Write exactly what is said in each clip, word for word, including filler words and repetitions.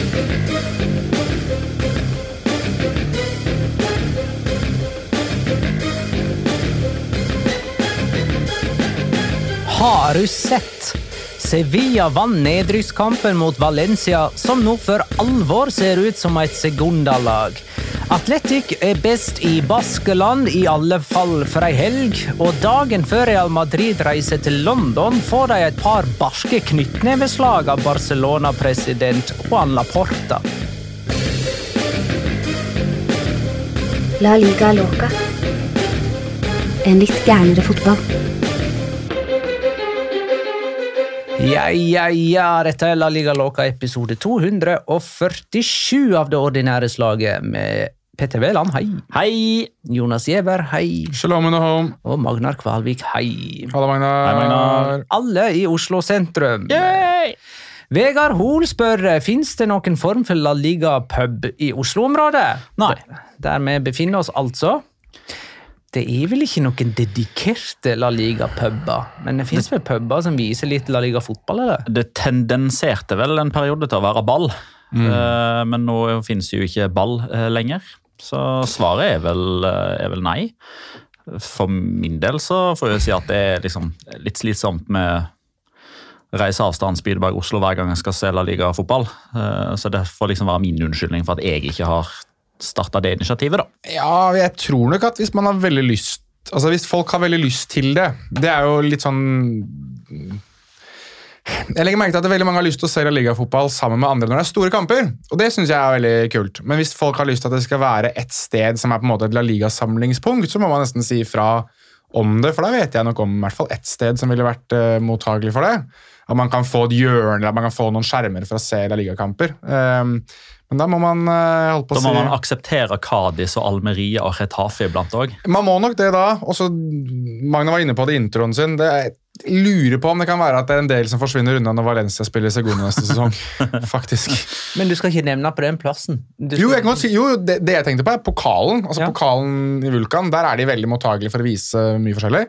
Har du sett? Sevilla vann nedrykkskampen mot Valencia, som nå for alvor ser ut som et sekundalag. Atletic er best i Baskeland, i alle fall for ei helg, og dagen før Real Madrid reiser til London får de et par barske knyttneveslag av Barcelona-president Juan Laporta. La Liga Loca. En litt gærnere fotball. Ja, ja, ja, dette er La Liga Loca episode to hundre førtisju av det ordinære slaget med Petter Veland, hei. Hei. Jonas Giæver, hei. Shalom and home. Og Magnar Kvalvik, hei. Hallo, Magnar. Hei, Magnar. Alle i Oslo sentrum. Yay! Vegard Hol spør, finnes det noen form for La Liga pub i Oslo-området? Nei. Der vi befinner oss altså. Det er vel ikke noen dedikerte La Liga-pubber, men det finnes vel pubber som viser litt La Liga-fotball, eller? Det tendenserte vel en periode til å være ball, mm. uh, men nå finnes jo ikke ball uh, lenger, så svaret er vel, uh, er vel nei. For min del så får jeg si at det er liksom litt slitsomt med reiseavstand Spydeberg Oslo hver gang jeg skal se La Liga-fotball, uh, så det får liksom være min unnskyldning for at jeg ikke har startet det initiativet da. Ja, jeg tror nok at hvis man har veldig lyst, altså hvis folk har veldig lyst til det, det er jo litt sånn, jeg legger merke til at det veldig mange har lyst til å se La Liga-fotball sammen med andre når det er store kamper, og det synes jeg er veldig kult. Men hvis folk har lyst til at det skal være et sted som er på en måte et La Liga-samlingspunkt, så må man nesten si fra om det, for da vet jeg nok om i hvert fall et sted som ville vært uh, mottagelig for det. At man kan få et hjørne, eller man kan få noen skjermer for å se La Liga-kamper. Um, Men da må man uh, holde på å si... Da må man akseptere Cadiz og Almeria og Getafe iblant også. Man må nok det da. Og så Magna var inne på det i introen sin. Det er, jeg lurer på om det kan være at det er en del som forsvinner unna når Valencia spiller Segunda neste sesong. Faktisk. Men du skal ikke nevne på den plassen. Skal... Jo, jeg kan si, jo det, det jeg tenkte på er pokalen. Altså ja. Pokalen i Vulkan, der er de veldig mottagelige for å vise mye forskjellig.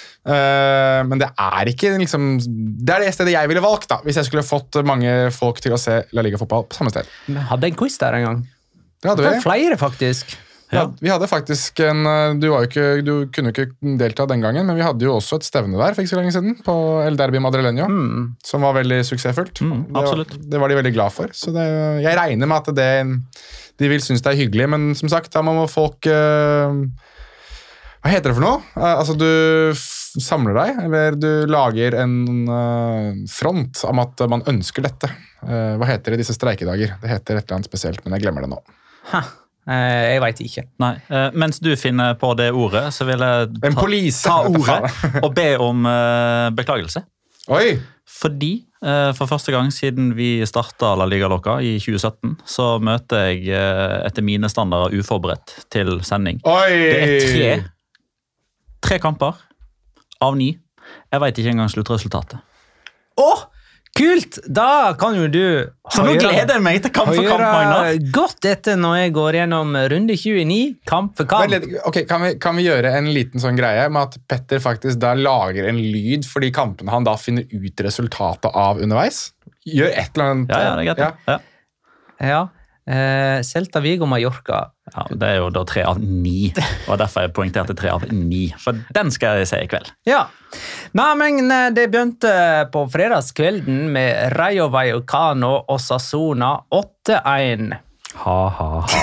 Uh, men det er ikke liksom, det er det stedet jeg ville valgt da, hvis jeg skulle fått mange folk til å se La Liga-fotball på samme sted. Vi hadde en quiz der en gang. Det hadde vi. Det var flere faktisk. Ja. Vi hadde faktisk en, du, var jo ikke, du kunne ikke delta den gangen, men vi hadde jo også et stevne der for ikke så lenge siden, på El Derby Madrileño, mm. som var veldig suksessfullt. Mm, absolutt. Det var, det var de veldig glad for, så det, jeg regner med at det, de vil synes det er hyggelig, men som sagt, da må folk... Uh, hva heter det for noe? Uh, altså, du samler deg, eller du lager en uh, front om at man ønsker dette. Uh, hva heter det i disse streikedager? Det heter et eller annet spesielt, men jeg glemmer det nå. Ha, uh, jeg vet ikke. Nei, uh, mens du finner på det ordet, så vil jeg ta, ta ordet og be om uh, beklagelse. Oi! Fordi uh, for første gang siden vi startet La Liga Loca i tjue sytten, så møter jeg uh, etter mine standarder uforberedt til sending. Oi! Det er tre Tre kamper av ni. Jeg vet ikke engang sluttresultatet. Åh, kult! Da kan jo du Så nå gleder jeg meg til kamp for kamp, Magnar. Godt etter når jeg går gjennom runde tjueni, kamp for kamp. Men, ok, kan vi, kan vi gjøre en liten sånn greie med at Petter faktisk da lager en lyd for de kampene han da finner ut resultatet av underveis? Gjør et eller annet. Ja, ja, det er greit. Ja. Ja. ja. Eh, Celta Vigo Mallorca. Ja, det er jo da tre av ni, og derfor jeg poengterte tre av ni, for den skal jeg se i kveld. Ja, Nei, men det begynte på fredagskvelden med Rayo Vallecano og Osasuna åtte en. Ha, ha,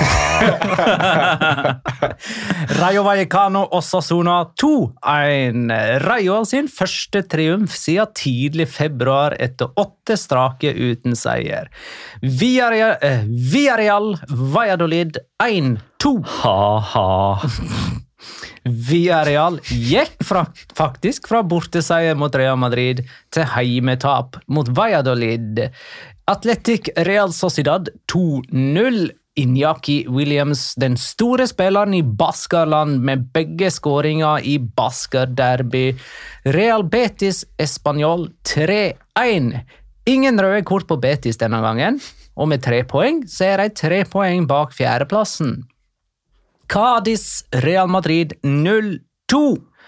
ha. Rayo Vallecano og Osasuna to en. Rayo sin første triumf siden tidlig februar etter åtte strake uten seier. Villarreal, eh, Villarreal Valladolid en to. Ha, ha. Villarreal gikk fra, faktisk fra borteseier mot Real Madrid til heimetap mot Valladolid. Atletic Real Sociedad to null. Iñaki Williams, den store spilleren i Baskerland med begge skåringer i Basker Derby. Real Betis Espanyol tre en. Ingen røde kort på Betis denne gangen, og med tre poeng så er de tre poeng bak fjerdeplassen. Cadiz Real Madrid null to.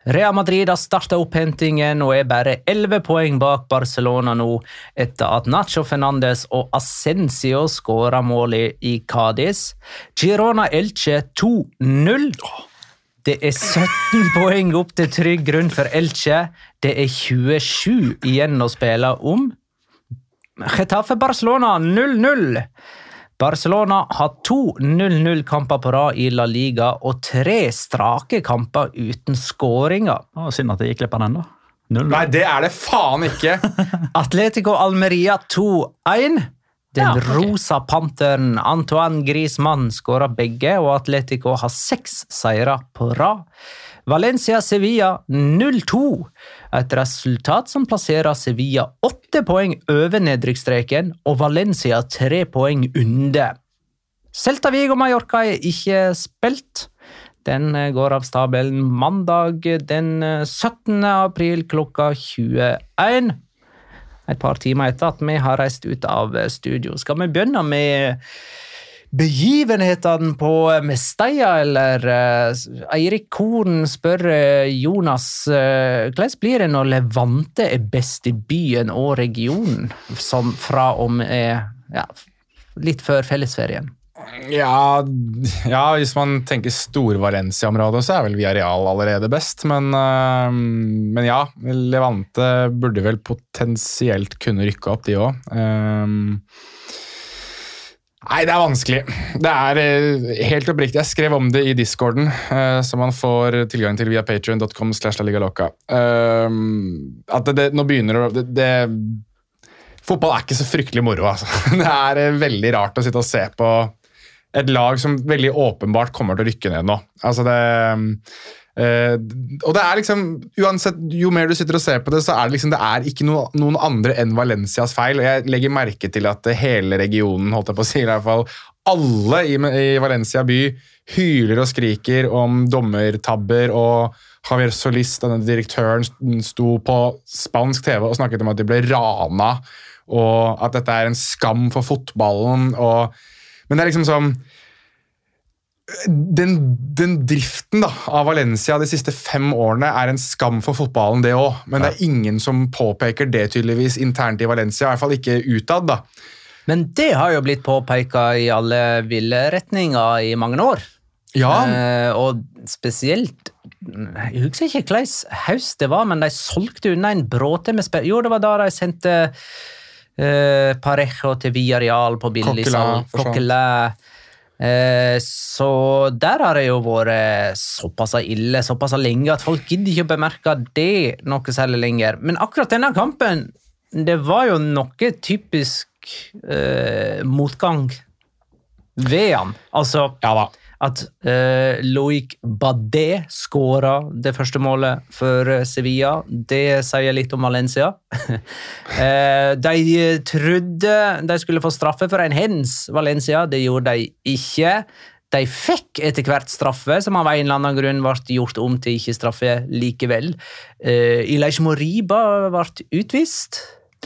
Real Madrid har startet opphentingen og er bare elleve poeng bak Barcelona nå, etter at Nacho Fernandes og Asensio skåret målet i Cadiz. Girona Elche to null. Det er sytten poeng opp til trygg grunn for Elche. Det er tjuesju igjen å spille om. Getafe Barcelona null null. Barcelona har to null null-kamper på rad i La Liga og tre strake kamper uten skåringer. Å, synd at det gikk glipp av den da. null null. Nei, det er det faen ikke! Atletico Almeria to én. Den Ja, ok. rosa panteren Antoine Griezmann skåret begge, og Atletico har seks seire på rad. Valencia Sevilla null to. Et resultat som plasserer Sevilla åtte poeng over nedrykksstreken, og Valencia tre poeng under. Celta Vigo Mallorca er ikke spilt. Den går av stabelen mandag den syttende april klokka tjueen. Et par timer etter at vi har reist ut av studio. Skal vi begynne med begivenhetene på Mestalla, eller uh, Eirik Korn spør uh, Jonas, uh, hvordan blir det når Levante er best i byen og regionen, som fra om er ja, litt før fellesferien? Ja, ja, hvis man tenker Stor-Valencia-området, så er vel Villarreal allerede best, men, uh, men ja, Levante burde vel potensielt kunne rykke opp de også. Um, Nei, det er vanskelig. Det er eh, helt oppriktig. Jeg skrev om det i Discorden, eh, som man får tilgang til via patreon dot com slash la liga loca. Eh, at det, det, nå begynner å... Det, det, fotball er ikke så fryktelig moro, altså. Det er eh, veldig rart å sitte og se på et lag som veldig åpenbart kommer til å rykke ned nå. Altså det... Uh, og det er liksom, uansett, jo mer du sitter og ser på det, så er det liksom, det er ikke no, noen andre enn Valencias feil, og jeg legger merke til at hele regionen, holdt jeg på å si, i hvert fall alle i, i Valencia by hyler og skriker om dommertabber, og Javier Solís, denne direktøren, sto på spansk T V og snakket om at de ble rana, og at dette er en skam for fotballen, og, men det er liksom sånn Den, den driften da, av Valencia de siste fem årene er en skam for fotballen, det også. Men det er ingen som påpeker det tydeligvis internt i Valencia, i hvert fall ikke utad. da. Men det har jo blitt påpeket i alle ville retninger i mange år. Ja, Eh, og spesielt, jeg husker ikke hvordan høst det var, men de solgte unna en bråte med spill. Jo, det var da de sendte eh, Parejo til Villarreal på billigsalg. Coquelin, for sånn. Coquelin. Eh, så der har det jo vært såpass ille, såpass lenge, at folk gidder ikke å bemerke det noe særlig lenger. Men akkurat denne kampen, det var jo noe typisk eh, motgang ved han. Altså, ja da. at eh, Loic Badé skåret det første målet for Sevilla. Det sier litt om Valencia. eh, de trodde de skulle få straffe for en hens, Valencia. Det gjorde de ikke. De fikk etter hvert straffe, som av en eller annen grunn ble gjort om til ikke straffe likevel. Eh, Ilaish Moriba ble utvist.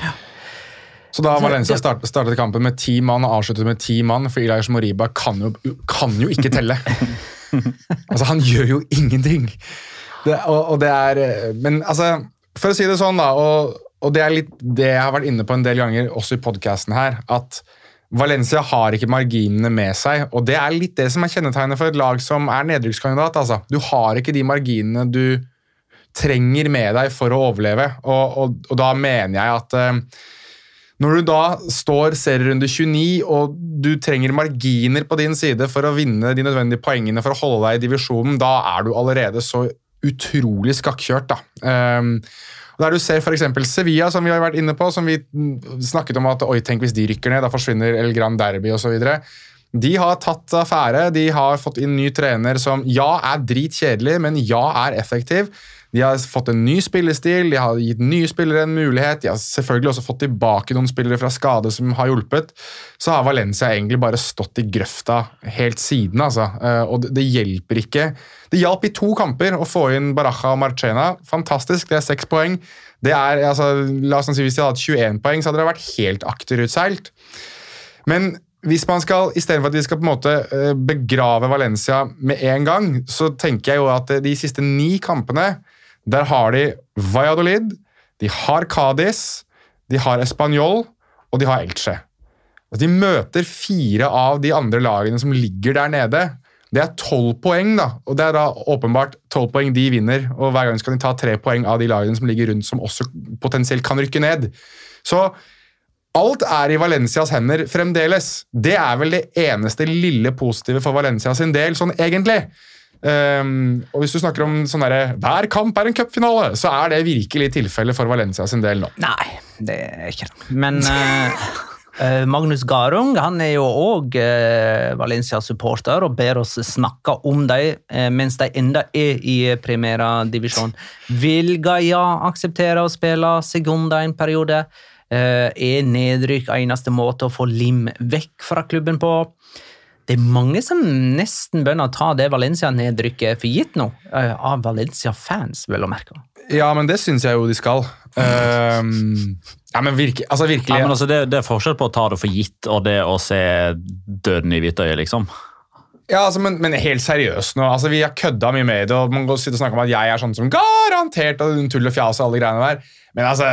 Så da Valencia start, startet kampen med ti mann og avsluttet med ti mann, for Ilaish Moriba kan jo, kan jo ikke telle. Altså, han gjør jo ingenting. Det, og, og det er, men altså, for å si det sånn da, og, og det er litt det jeg har vært inne på en del ganger, også i podcasten her, at Valencia har ikke marginene med seg, og det er litt det som er kjennetegnet for et lag som er nedrykkskandidat. Altså. Du har ikke de marginene du trenger med deg for å overleve, og, og, og da mener jeg at uh, når du da står serierunde tjueni, og du trenger marginer på din side for å vinne de nødvendige poengene for å holde deg i divisjonen, da er du allerede så utrolig skakkjørt. Da. Um, der du ser for eksempel Sevilla, som vi har vært inne på, som vi snakket om at oi, tenk hvis de rykker ned, da forsvinner El Gran Derby og så videre. De har tatt affære, de har fått inn ny trener som ja, er dritkjedelig, men ja, er effektiv. De har fått en ny spillestil, de har gitt nye spillere en mulighet, de har selvfølgelig også fått tilbake noen spillere fra skade som har hjulpet. Så har Valencia egentlig bare stått i grøfta helt siden, altså. Og det hjelper ikke. Det hjalp i to kamper å få inn Baraja og Marchena. Fantastisk, det er seks poeng. Det er, altså, la oss si, hvis de hadde hatt tjueen poeng, så hadde det vært helt akterutseilt. Men hvis man skal, i stedet for at vi skal på en måte begrave Valencia med en gang, så tenker jeg jo at de siste ni kampene, Der har de Valladolid, de har Cádiz, de har Espanyol, og de har Elche. De møter fire av de andre lagene som ligger der nede. Det er tolv poeng, da, og det er da åpenbart tolv poeng de vinner, og hver gang skal de ta tre poeng av de lagene som ligger rundt, som også potensielt kan rykke ned. Så alt er i Valencias hender fremdeles. Det er vel det eneste lille positive for Valencia sin del, sånn egentlig. Um, og hvis du snakker om sånn der, hver kamp er en cupfinale, så er det virkelig tilfelle for Valencia sin del nå. Nei, det er ikke det. Men uh, uh, Magnus Garung, han er jo også uh, Valencia-supporter og ber oss snakke om dem uh, mens de enda er i Primera Divisjon. Vil Gaia akseptere å spille Segunda en periode? Uh, er nedrykk eneste måte å få Lim vekk fra klubben på? Det er mange som nesten begynner å ta det Valencia-nedrykket for gitt nå, av Valencia-fans, vel å merke. Ja, men det synes jeg jo de skal. Um, ja, men virke, altså virkelig... Ja, men altså det, det er forskjell på å ta det for gitt, og det å se døden i hvitt øye, liksom. Ja, altså, men, men helt seriøst nå, altså vi har kødda mye med det, og man går og sitter og snakker om at jeg er sånn som garantert, og tull og fjas og alle greiene der. Men altså,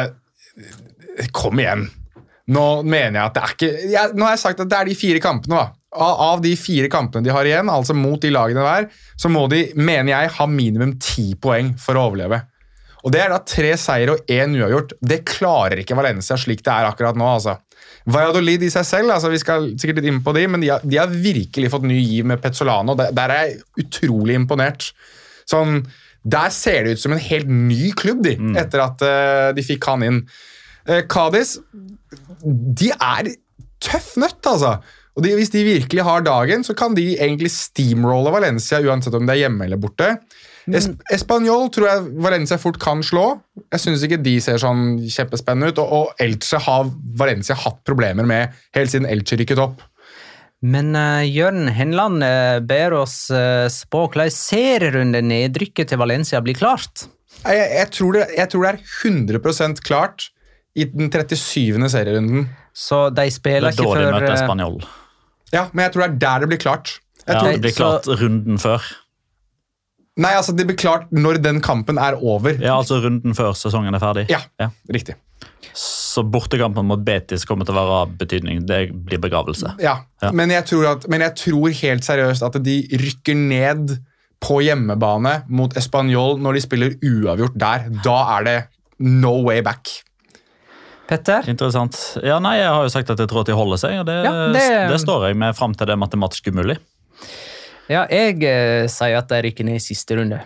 kom igjen. Nå mener jeg at det er ikke... Jeg, nå har jeg sagt at det er de fire kampene, da. Av de fire kampene de har igjen, altså mot de lagene der, så må de, mener jeg, ha minimum ti poeng for å overleve. Og det er da tre seier og en uavgjort. Det klarer ikke Valencia slik det er akkurat nå, altså. Valladolid i seg selv, altså vi skal sikkert litt inn på de, men de har, de har virkelig fått ny giv med Pezzolano. Der, der er jeg utrolig imponert. Sånn, der ser det ut som en helt ny klubb, de, mm. etter at uh, de fikk han inn. Uh, Cádiz, de er tøff nøtt, altså. Og de, hvis de virkelig har dagen, så kan de egentlig steamrolle Valencia, uansett om det er hjemme eller borte. Es Espanyol tror jeg Valencia fort kan slå. Jeg synes ikke de ser sånn kjempespennende ut, og, og Elche har Valencia hatt problemer med helt siden Elche rykket opp. Men uh, Jørgen Henland uh, ber oss uh, spå hvordan serierunde nedrykket til Valencia blir klart. Jeg, jeg, tror det, jeg tror det er hundre prosent klart i den trettisyvende serierunden. Så de spiller ikke før... Det er da de møter Espanyol. Ja, men jeg tror det er der det blir klart. Jeg ja, tror, det blir klart så... runden før. Nei, altså det blir klart når den kampen er over. Ja, altså runden før sesongen er ferdig. Ja, ja. Riktig. Så bortekampen mot Betis kommer til å være av betydning. Det blir begravelse. Ja, ja. Men, jeg tror at, men jeg tror helt seriøst at de rykker ned på hjemmebane mot Espanyol når de spiller uavgjort der. Da er det no way back. Petter? Interessant. Ja, nei, jeg har jo sagt at jeg tror at de holder seg, og det, ja, det... det står jeg med frem til det matematisk umulig. Ja, jeg eh, sier at de rykker ned i siste runde.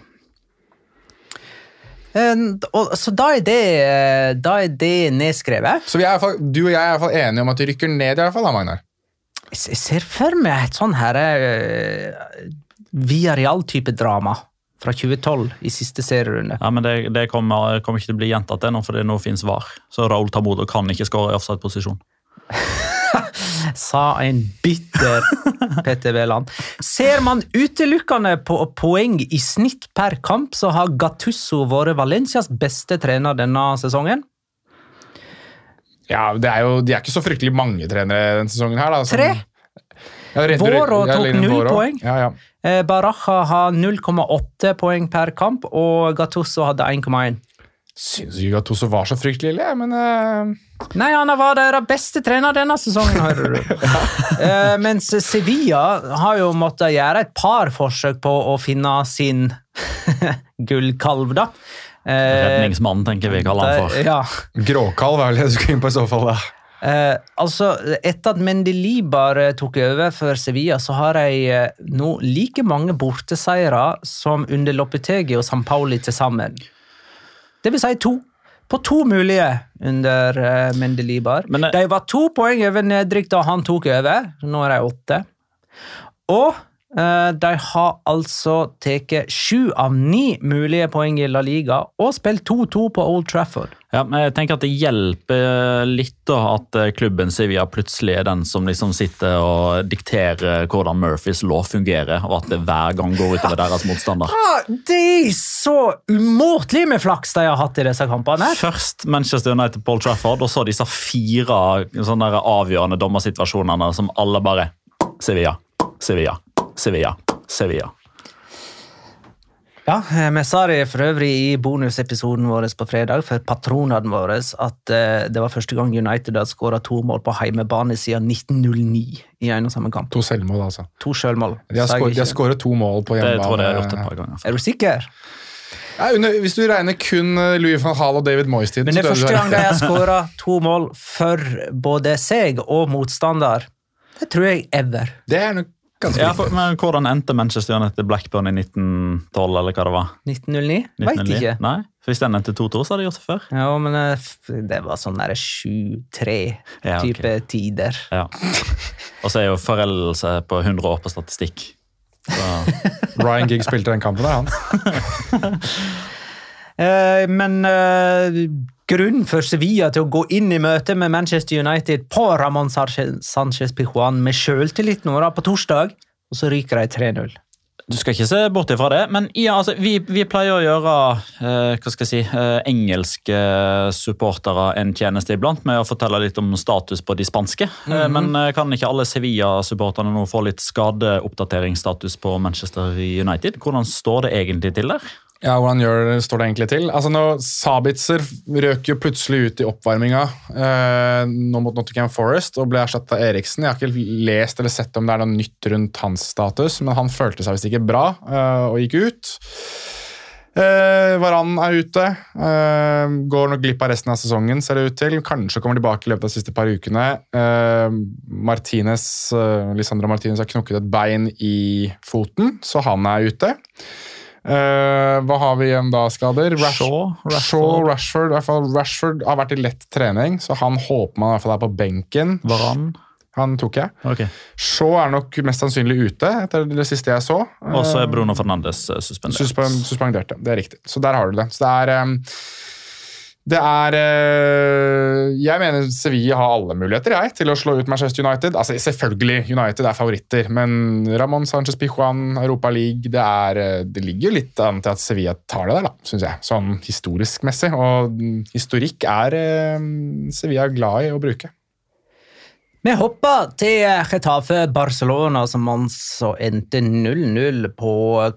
Eh, og, så da er, det, da er det nedskrevet. Så vi er i hvert fall, du og jeg er i hvert fall enige om at de rykker ned i hvert fall, da, Magnar? Jeg ser for meg et sånn her eh, Villarreal-type drama fra tjue tolv i siste serierunde. Ja, men det, det kommer, kommer ikke til å bli gjentatt det nå, fordi nå finnes V A R. Så Raúl Tamudo kan ikke skåre i offside-posisjon. Sa en bitter Petter Veland. Ser man utelukkende på poeng i snitt per kamp, så har Gattuso vært Valencias beste trener denne sesongen. Ja, det er jo, de er ikke så fryktelig mange trenere denne sesongen her, da. Som... Tre? Ja, Våro tok null poeng. Ja, ja. Eh, Baraja har null komma åtte poeng per kamp, og Gattuso hadde en komma en. Synes ikke Gattuso var så fryktelig ille, men... Uh... Nei, han var deres beste trener denne sesongen, hører du. ja. eh, mens Sevilla har jo måttet gjøre et par forsøk på å finne sin gullkalv, da. Eh, Redningsmann, tenker vi kaller han for. Ja. Gråkalv er vel det du skal inn på i så fall, da. Eh, altså, etter at Mendilibar tok over for Sevilla, så har de eh, nå like mange borteseiere som under Lopetegui og San Pauli til sammen. Det vil si to. På to mulige under eh, Mendilibar. Men, de var to poeng over nedrykk da han tok over. Nå er de åtte. Og eh, de har altså teket sju av ni mulige poeng i La Liga og spilt to to på Old Trafford. Ja, men jeg tenker at det hjelper litt da, at klubben Sevilla plutselig er den som liksom sitter og dikterer hvordan Murphys lov fungerer, og at det hver gang går utover deres motstander. Ja, det er så umåtelig med flaks de har hatt i disse kampene. Først Manchester United på Old Trafford, og så disse fire sånne avgjørende dommersituasjonene som alle bare Sevilla, Sevilla, Sevilla, Sevilla. Ja, vi sa det for øvrig i bonusepisoden vår på fredag for patronene våre at uh, det var første gang United hadde skåret to mål på heimebane siden nitten null ni i en og samme kamp. To selvmål, altså. To selvmål. De har, skår, de har skåret to mål på hjemmebane. Det tror jeg de har gjort et par ganger. Er du sikker? Ja, under, hvis du regner kun Louis van Gaal og David Moyes-tiden. Men det er første gang de har skåret to mål for både seg og motstander. Det tror jeg ever. Det er nok ganske ja, for, men hvordan endte Manchester United Blackburn i nitten tolv, eller hva det var? nitten null ni? Vet ikke. Nei, for hvis den endte to to, så hadde de gjort det før. Ja, men det var sånn der sju tre ja, type okay. tider. Ja. Og så er jo foreldelse på hundre år på statistikk. Så. Ryan Giggs spilte den kampen der, han. uh, men uh, grunnen for Sevilla til å gå inn i møte med Manchester United på Ramon Sanchez-Pizjuan med selvtillit nå da, på torsdag, og så ryker de tre null. Du skal ikke se bort ifra det, men ja, altså, vi, vi pleier å gjøre eh, hva skal jeg si, eh, engelske supportere en tjeneste iblant med å fortelle litt om status på de spanske. Mm-hmm. eh, men eh, kan ikke alle Sevilla-supporterne nå få litt skadeoppdateringsstatus på Manchester United? Hvordan står det egentlig til der? Ja, hvordan gjør, står det egentlig til? Altså, nå, Sabitzer røk jo plutselig ut i oppvarminga eh, nå mot Nottingham Forest og ble erstattet av Eriksen. Jeg har ikke lest eller sett om det er noe nytt rundt hans status, men han følte seg visst ikke bra eh, og gikk ut. Eh, Varan er ute. Eh, går nok glipp av resten av sesongen, ser det ut til. Kanskje kommer tilbake i løpet av de siste par ukene. Eh, Martinez, eh, Lisandro Martinez har knukket et bein i foten, så han er ute. Uh, hva har vi igjen da, skader? Rash Shaw, Rashford. Shaw, Rashford, i hvert fall Rashford har vært i lett trening, så han håper man i hvert fall er på benken. Varan. Han tok jeg. Okay. Shaw er nok mest sannsynlig ute, etter det siste jeg så. Og så er Bruno Fernandes suspendert. Suspend, suspendert, det er riktig. Så der har du det. Så det er... Um, Det er Jeg mener Sevilla har alle muligheter jeg, til å slå ut Manchester United. Altså, selvfølgelig, United er favoritter, men Ramon Sanchez-Pizjuan, Europa League, det, er, det ligger jo litt an til at Sevilla tar det der, da, synes jeg. Sånn historisk messig. Og historikk er Sevilla glad i å bruke. Vi hopper til Getafe Barcelona, som altså endte null null på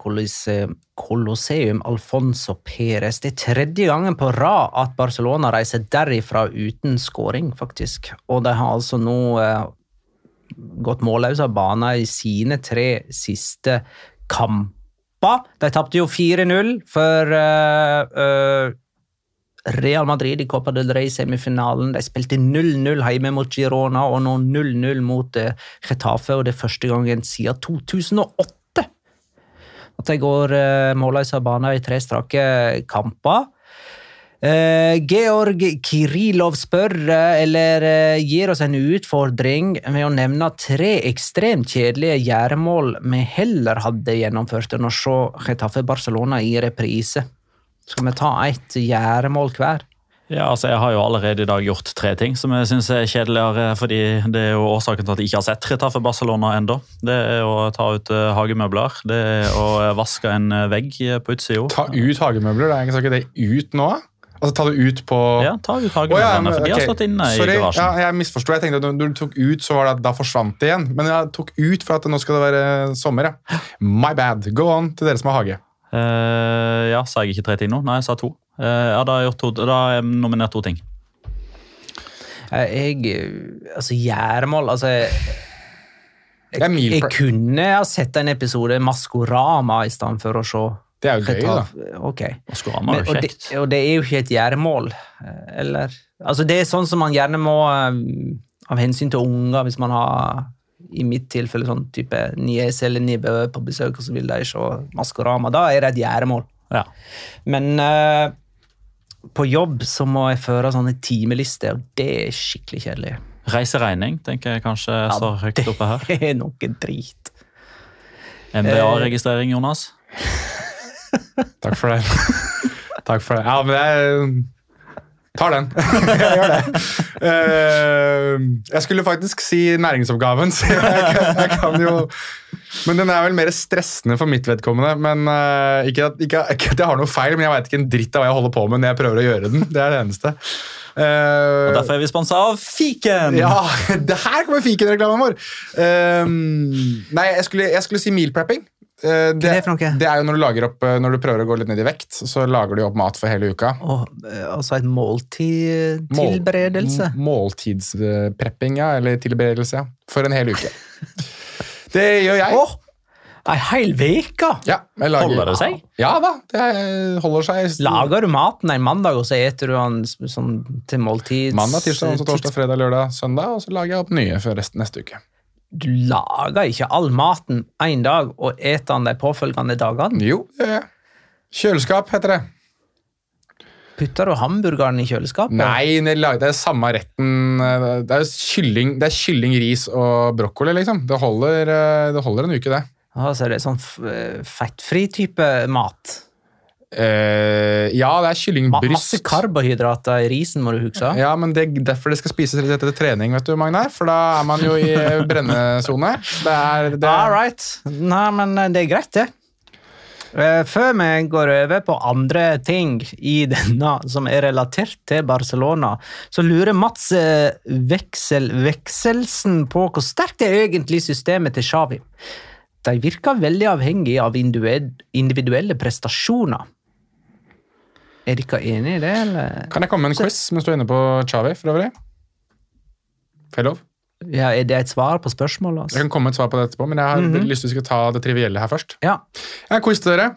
Colosseum Alfonso Pérez. Det er tredje gangen på rad at Barcelona reiser derifra uten scoring, faktisk. Og de har altså nå eh, gått målløse av banen i sine tre siste kamper. De tappte jo fire null for uh, uh, Real Madrid i Copa del Rey semifinalen. De spilte null null hjemme mot Girona og nå null null mot uh, Getafe, og det er første gangen siden to tusen og åtte at de går uh, målløse av banen i tre strake kamper. Uh, Georg Kirillov spør, uh, eller uh, gir oss en utfordring med å nevne tre ekstremt kjedelige gjæremål vi heller hadde gjennomført enn å se Getafe Barcelona i reprise. Skal vi ta et gjæremål hver? Ja, altså jeg har jo allerede i dag gjort tre ting som jeg synes er kjedeligere, fordi det er jo årsaken til at jeg ikke har sett Getafe Barcelona enda. Det er å ta ut uh, hagemøbler, det er å vaske en vegg på utsiden. Ta ut hagemøbler, det er ikke sagt det ut nå? Altså ta det ut på... Ja, ta ut hagemøblene, oh, ja, for de har okay. stått inne Sorry, i garasjen. Ja, jeg misforstod, jeg tenkte at når du tok ut så var det at da forsvant det igjen, men jeg tok ut for at nå skal det være sommer, ja. My bad, go on til dere som har hage. Uh, ja, sa jeg ikke tre ting nå? Nei, jeg sa to. Uh, ja, da har jeg, gjort to, da har jeg nominert to ting. Jeg, altså gjæremål, altså jeg, jeg, jeg kunne ha sett en episode Maskorama i stedet for å se. Det er jo gøy, da. Ok. Maskorama er jo kjekt. Og det, og det er jo ikke et gjæremål, eller? Altså det er sånn som man gjerne må, av hensyn til unger, hvis man har... i mitt tilfelle sånn type nies eller nivå på besøk, og så vil de se Maskorama. Da er det et gjæremål. Ja. Men uh, på jobb så må jeg føre sånne timelister, og det er skikkelig kjedelig. Reiseregning, tenker jeg kanskje ja, står høyt oppe her. Det er noe drit. M B A-registrering, Jonas? Takk for det. Takk for det. Ja, men jeg... Tar den. Jeg gjør det. Uh, jeg skulle faktisk si næringsoppgaven, så jeg, jeg, jeg kan jo... Men den er vel mer stressende for mitt vedkommende. Men uh, ikke, at, ikke, ikke at jeg har noe feil, men jeg vet ikke en dritt av hva jeg holder på med når jeg prøver å gjøre den. Det er det eneste. Uh, Og derfor er vi sponset av Fiken! Ja, det her kommer Fiken-reklamen vår. Uh, nei, jeg skulle, jeg skulle si meal prepping. Eh, det, Hva er det for noe? det er jo når du lager opp, eh, når du prøver å gå litt ned i vekt, så lager du opp mat for hele uka. Åh, eh, altså et måltid-tilberedelse. Mål, måltidsprepping, ja, eller tilberedelse, ja. For en hel uke. Det gjør jeg. Åh, ei hel veka! Ja, jeg lager, Holder det seg? Ja da, det holder seg. Lager du maten en mandag, og så eter du den sånn til måltids... Mandag, tirsdag, onsdag, torsdag, fredag, lørdag, søndag, og så lager jeg opp nye for resten neste uke. Du lager ikke all maten en dag og eter den de påfølgende dagene. Jo, det gjør jeg. Kjøleskap heter det. Putter du hamburgeren i kjøleskapet? Nei, det er samme retten. Det er kylling, det er kylling, ris og brokkoli, liksom. Det holder, det holder en uke, det. Altså, det er sånn fettfri type mat. Uh, ja, det er kyllingbryst. Masse karbohydrater i risen, må du huske. Ja, men det er derfor det skal spises litt etter trening, vet du, Magnar. For da er man jo i brennesone. Det er... Det... All right. Nei, men det er greit, det. Før vi går over på andre ting i denne som er relatert til Barcelona, så lurer Mats Veksel, Vekselsen på hvor sterkt er egentlig systemet til Xavi. De virker veldig avhengig av individuelle prestasjoner. Er dere enige i det, eller? Kan jeg komme med en quiz mens du er inne på Xavi, for øvrig? Får jeg lov? Ja, er det et svar på spørsmålet? Altså? Jeg kan komme med et svar på det etterpå, men jeg har Mm-hmm. lyst til at vi skal ta det trivielle her først. Ja. Jeg har quiz til dere.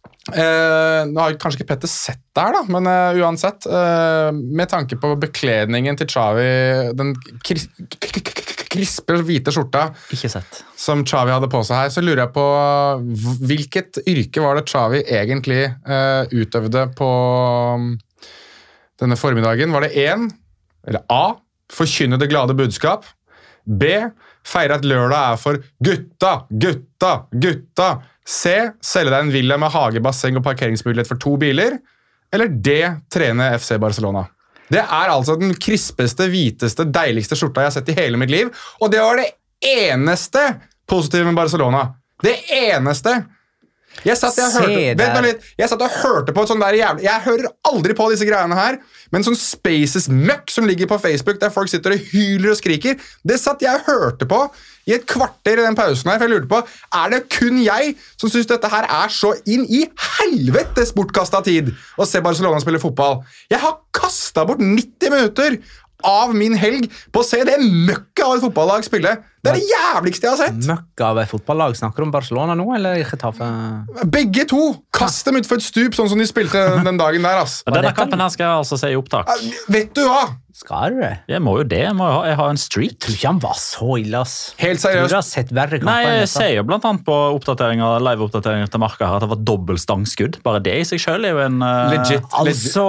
Eh, nå har kanskje ikke Petter sett det her, da, men uh, uansett, uh, med tanke på bekledningen til Xavi, den kris krispe, hvite skjorta Ikke sett. som Xavi hadde på seg her, så lurer jeg på hvilket yrke var det Xavi egentlig uh, utøvde på um, denne formiddagen? Var det en, eller A, forkynne det glade budskap, B, feire at lørdag er for gutta, gutta, gutta, C, selge deg en villa med hage, basseng og parkeringsmulighet for to biler, eller D, trene F C Barcelona. Det er altså den krispeste, hviteste, deiligste skjorta jeg har sett i hele mitt liv, og det var det eneste positive med Barcelona. Det eneste. Jeg satt, jeg, hørte, vent nå litt, jeg satt og hørte på et sånt der jævlig... Jeg hører aldri på disse greiene her, men sånn Spaces-møkk som ligger på Facebook, der folk sitter og hyler og skriker, det satt jeg og hørte på i et kvarter i den pausen her, for jeg lurte på, er det kun jeg som synes dette her er så inn i helvetes bortkastet tid å se Barcelona spille fotball? Jeg har kastet bort nitti minutter av min helg på å se det møkket av et fotballag spille. Det er det jævligste jeg har sett. Møkk av et fotballag. Snakker du om Barcelona nå, eller Getafe? Begge to. Kast dem ut for et stup, sånn som de spilte den dagen der, ass. Men denne kampen her skal jeg altså se i opptak. Vet du hva? Skal du det? Jeg må jo det. Jeg må jo ha, jeg har en streak. Jeg tror ikke han var så ille, ass. Helt Tror du seriøst. har sett verre kamper Nei, enn jeg dette? ser jo blant annet på oppdateringer, live-oppdateringer til Marka her at det var dobbelt stangskudd. Bare det i seg selv er jo en... Uh, Legit. Altså,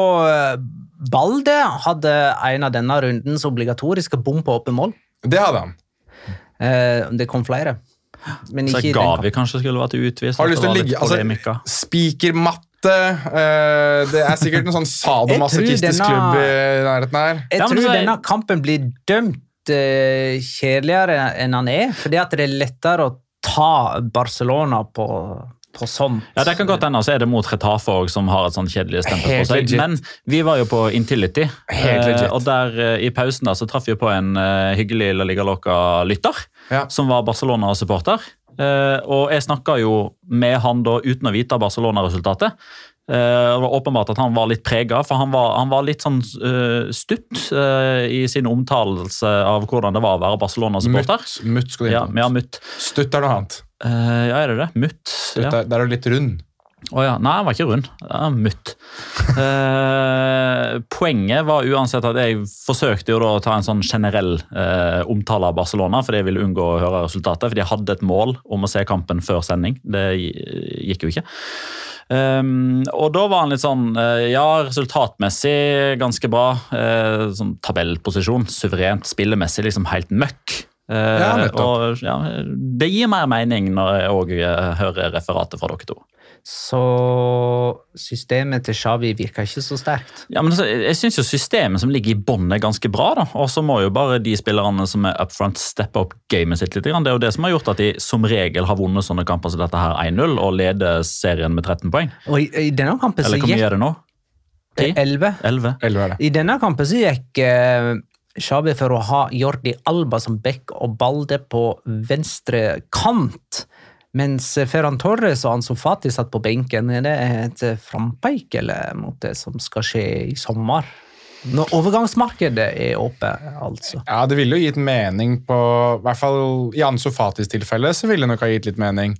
Balde hadde en av denne rundens obligatoriske bom på åpen mål. Det hadde han. Eh, det kom flere. Men Så ikke i den Gavi kanskje skulle vært utvist. Har du at lyst det til å var ligge... litt Altså, polemikker. spikermatte. eh, det er sikkert en sånn sadomasochistisk Jeg tror denne- klubb i nærheten her. Jeg Ja, men tror så er- denne kampen blir dømt eh, kjedeligere enn han er, fordi at det er lettere å ta Barcelona på, på sånt. Ja, det kan godt hende, så er det mot Getafe også, som har et sånn kjedelig stempel på Helt seg. legit. Men vi var jo på Intility, Helt legit. eh, og der eh, i pausen da, så traff vi på en eh, hyggelig La Liga Loca-lytter, Ja. som var Barcelona-supporter. Eh, og jeg snakket jo med han da uten å vite Barcelona-resultatet. Eh, det var åpenbart at han var litt preget, for han var, han var litt sånn eh, stutt eh, i sin omtalelse av hvordan det var å være Barcelona-supporter. Mutt, mutt skal du Ja, inn på. ja, mutt. Stutt er noe annet. Eh, ja, er det det? Mutt. Stutt Ja. er, der er du litt rund. Å ja. Nei, han var ikke rund. Ja, mutt. Eh, poenget var uansett at jeg forsøkte jo da å ta en sånn generell eh, omtale av Barcelona, fordi jeg ville unngå å høre resultatet, fordi jeg hadde et mål om å se kampen før sending. Det gikk jo ikke. Um, og da var han litt sånn, uh, ja, resultatmessig ganske bra, uh, sånn tabellposisjon, suverent, spillemessig, liksom helt møkk. Uh, Ja, nettopp. og ja, det gir mer mening når jeg også uh, hører referatet fra dere to. Så systemet til Xavi virker ikke så sterkt. Ja, men altså, jeg synes jo systemet som ligger i bånd er ganske bra da, og så må jo bare de spillerne som er up front steppe opp gamet sitt litt. Det er jo det som har gjort at de som regel har vunnet sånne kamper som dette her én null og leder serien med tretten poeng. Og i, i denne kampen så Eller hvor mye gikk er det nå? ti? elleve. elleve? Elleve er det. I denne kampen så gikk eh, Xavi for å ha Jordi Alba som bekk og Balde på venstre kant. Mens Ferran Torres og Ansu Fati satt på benken, er det et frampeik eller mot det som skal skje i sommer? Når overgangsmarkedet er oppe, altså. Ja, det ville jo gitt mening på, i hvert fall i Ansu Fatis tilfelle, så ville det nok ha gitt litt mening.